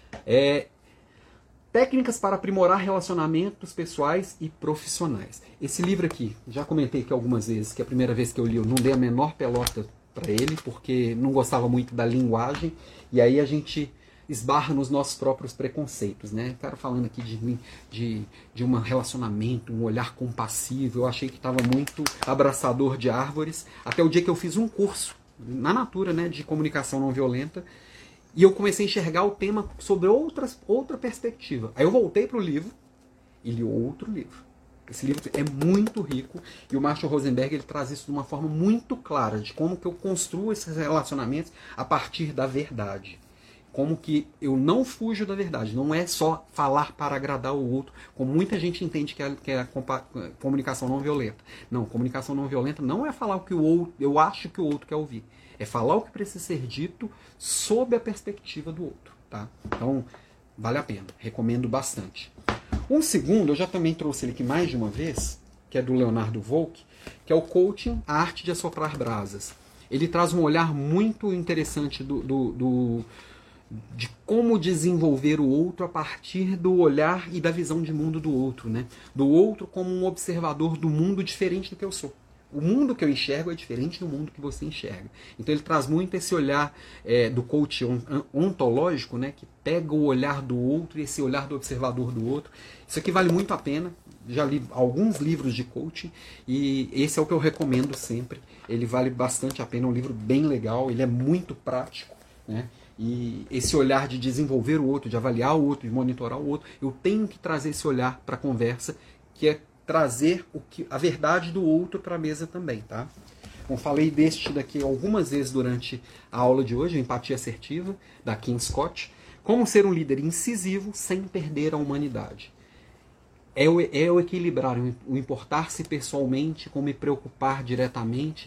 Técnicas para aprimorar relacionamentos pessoais e profissionais. Esse livro aqui, já comentei aqui algumas vezes, que a primeira vez que eu li eu não dei a menor pelota para ele, porque não gostava muito da linguagem, e aí a gente esbarra nos nossos próprios preconceitos, né? Cara falando aqui de um relacionamento, um olhar compassivo, eu achei que estava muito abraçador de árvores, até o dia que eu fiz um curso na Natura, né, de comunicação não violenta, e eu comecei a enxergar o tema sobre outra perspectiva. Aí eu voltei para o livro e li outro livro. Esse livro é muito rico e o Marshall Rosenberg ele traz isso de uma forma muito clara, de como que eu construo esses relacionamentos a partir da verdade. Como que eu não fujo da verdade. Não é só falar para agradar o outro, como muita gente entende que é a comunicação não violenta. Não, comunicação não violenta não é falar o que o outro, eu acho que o outro quer ouvir. É falar o que precisa ser dito sob a perspectiva do outro. Tá? Então, vale a pena. Recomendo bastante. Um segundo, eu já também trouxe ele aqui mais de uma vez, que é do Leonardo Volk, que é o Coaching, a Arte de Assoprar Brasas. Ele traz um olhar muito interessante de como desenvolver o outro a partir do olhar e da visão de mundo do outro, né? Do outro como um observador do mundo diferente do que eu sou. O mundo que eu enxergo é diferente do mundo que você enxerga. Então ele traz muito esse olhar do coach ontológico, né? Que pega o olhar do outro e esse olhar do observador do outro. Isso aqui vale muito a pena. Já li alguns livros de coaching e esse é o que eu recomendo sempre. Ele vale bastante a pena, é um livro bem legal, ele é muito prático, né? E esse olhar de desenvolver o outro, de avaliar o outro, de monitorar o outro, eu tenho que trazer esse olhar para a conversa, que é trazer a verdade do outro para a mesa também, tá? Bom, falei deste daqui algumas vezes durante a aula de hoje, a empatia assertiva, da Kim Scott. Como ser um líder incisivo sem perder a humanidade. É o equilibrar, o importar-se pessoalmente com me preocupar diretamente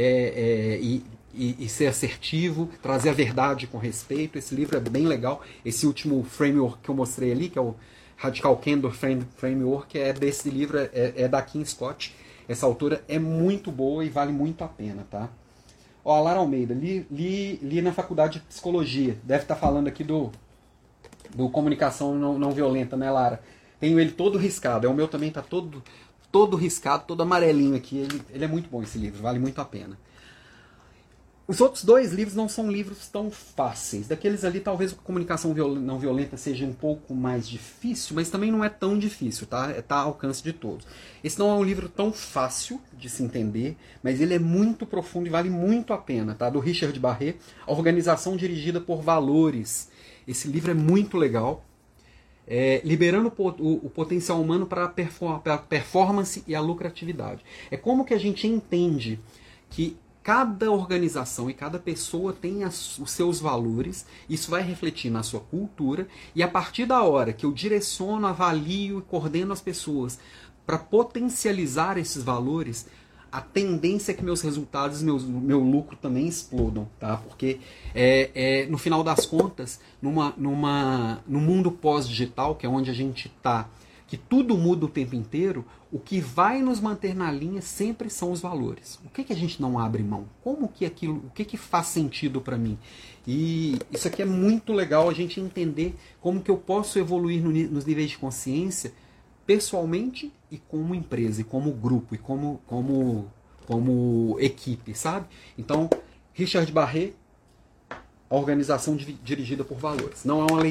e ser assertivo, trazer a verdade com respeito. Esse livro é bem legal. Esse último framework que eu mostrei ali, que é o Radical Candor Framework, é desse livro, é da Kim Scott. Essa autora é muito boa e vale muito a pena, tá? Ó, a Lara Almeida, li na faculdade de psicologia. Deve estar falando aqui do comunicação não violenta, né, Lara? Tenho ele todo riscado. O meu também está todo riscado, todo amarelinho aqui. Ele é muito bom esse livro, vale muito a pena. Os outros 2 livros não são livros tão fáceis. Daqueles ali, talvez a comunicação não violenta seja um pouco mais difícil, mas também não é tão difícil, tá? Está ao alcance de todos. Esse não é um livro tão fácil de se entender, mas ele é muito profundo e vale muito a pena, tá? Do Richard Barré, A Organização Dirigida por Valores. Esse livro é muito legal. Liberando o potencial humano para a performance e a lucratividade. É como que a gente entende que cada organização e cada pessoa tem os seus valores, isso vai refletir na sua cultura, e a partir da hora que eu direciono, avalio e coordeno as pessoas para potencializar esses valores, a tendência é que meus resultados, meu lucro também explodam, tá? Porque no final das contas, no mundo pós-digital, que é onde a gente está, que tudo muda o tempo inteiro, o que vai nos manter na linha sempre são os valores. O que a gente não abre mão? Como que aquilo, o que faz sentido para mim? E isso aqui é muito legal, a gente entender como que eu posso evoluir nos níveis de consciência pessoalmente e como empresa, e como grupo, e como equipe, sabe? Então, Richard Barré, A Organização Dirigida por Valores. Não é uma leitura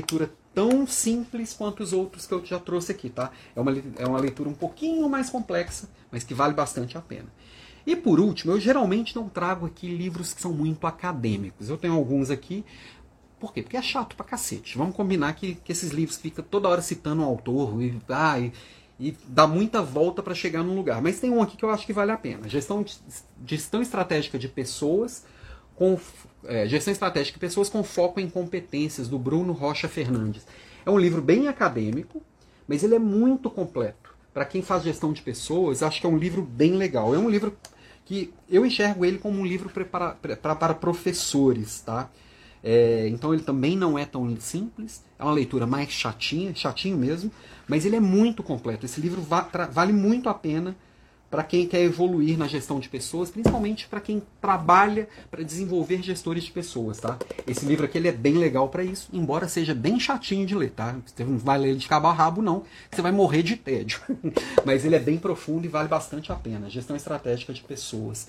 tão simples quanto os outros que eu já trouxe aqui, tá? É uma leitura um pouquinho mais complexa, mas que vale bastante a pena. E por último, eu geralmente não trago aqui livros que são muito acadêmicos. Eu tenho alguns aqui. Por quê? Porque é chato pra cacete. Vamos combinar que esses livros ficam toda hora citando um autor e dá muita volta para chegar num lugar. Mas tem um aqui que eu acho que vale a pena. Gestão estratégica de pessoas Gestão estratégica de pessoas com foco em competências, do Bruno Rocha Fernandes. É um livro bem acadêmico, mas ele é muito completo. Para quem faz gestão de pessoas, acho que é um livro bem legal. É um livro que eu enxergo ele como um livro para professores, tá? Então ele também não é tão simples, é uma leitura mais chatinho mesmo, mas ele é muito completo. Esse livro vale muito a pena para quem quer evoluir na gestão de pessoas, principalmente para quem trabalha para desenvolver gestores de pessoas, tá? Esse livro aqui ele é bem legal para isso, embora seja bem chatinho de ler, tá? Você não vai ler ele de cabo a rabo, não, você vai morrer de tédio. Mas ele é bem profundo e vale bastante a pena. Gestão estratégica de pessoas.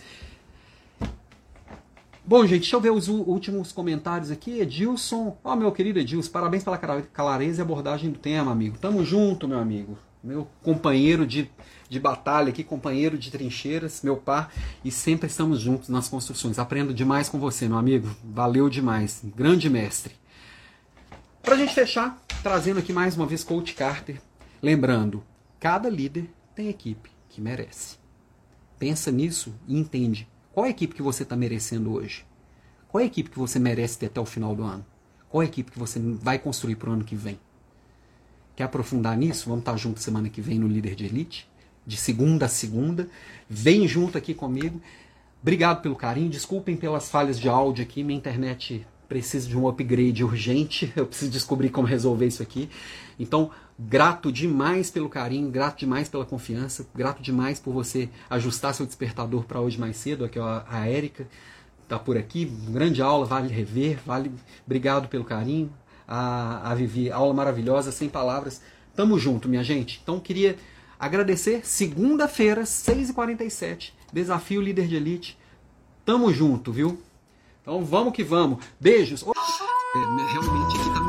Bom, gente, deixa eu ver os últimos comentários aqui. Edilson, meu querido Edilson, parabéns pela clareza e abordagem do tema, amigo. Tamo junto, meu amigo. Meu companheiro de batalha aqui, companheiro de trincheiras, meu par, e sempre estamos juntos nas construções. Aprendo demais com você, meu amigo. Valeu demais. Grande mestre. Pra gente fechar, trazendo aqui mais uma vez Coach Carter. Lembrando, cada líder tem equipe que merece. Pensa nisso e entende. Qual é a equipe que você está merecendo hoje? Qual é a equipe que você merece ter até o final do ano? Qual é a equipe que você vai construir para o ano que vem? Quer aprofundar nisso? Vamos estar juntos semana que vem no Líder de Elite, de segunda a segunda. Vem junto aqui comigo. Obrigado pelo carinho. Desculpem pelas falhas de áudio aqui. Minha internet precisa de um upgrade urgente. Eu preciso descobrir como resolver isso aqui. Então, grato demais pelo carinho, grato demais pela confiança, grato demais por você ajustar seu despertador para hoje mais cedo. Aqui a Érica está por aqui. Grande aula, vale rever. Obrigado pelo carinho. A Vivi, aula maravilhosa, sem palavras. Tamo junto, minha gente. Então, queria agradecer. Segunda-feira, 6h47, Desafio Líder de Elite. Tamo junto, viu? Então, vamos que vamos. Beijos. Realmente aqui tá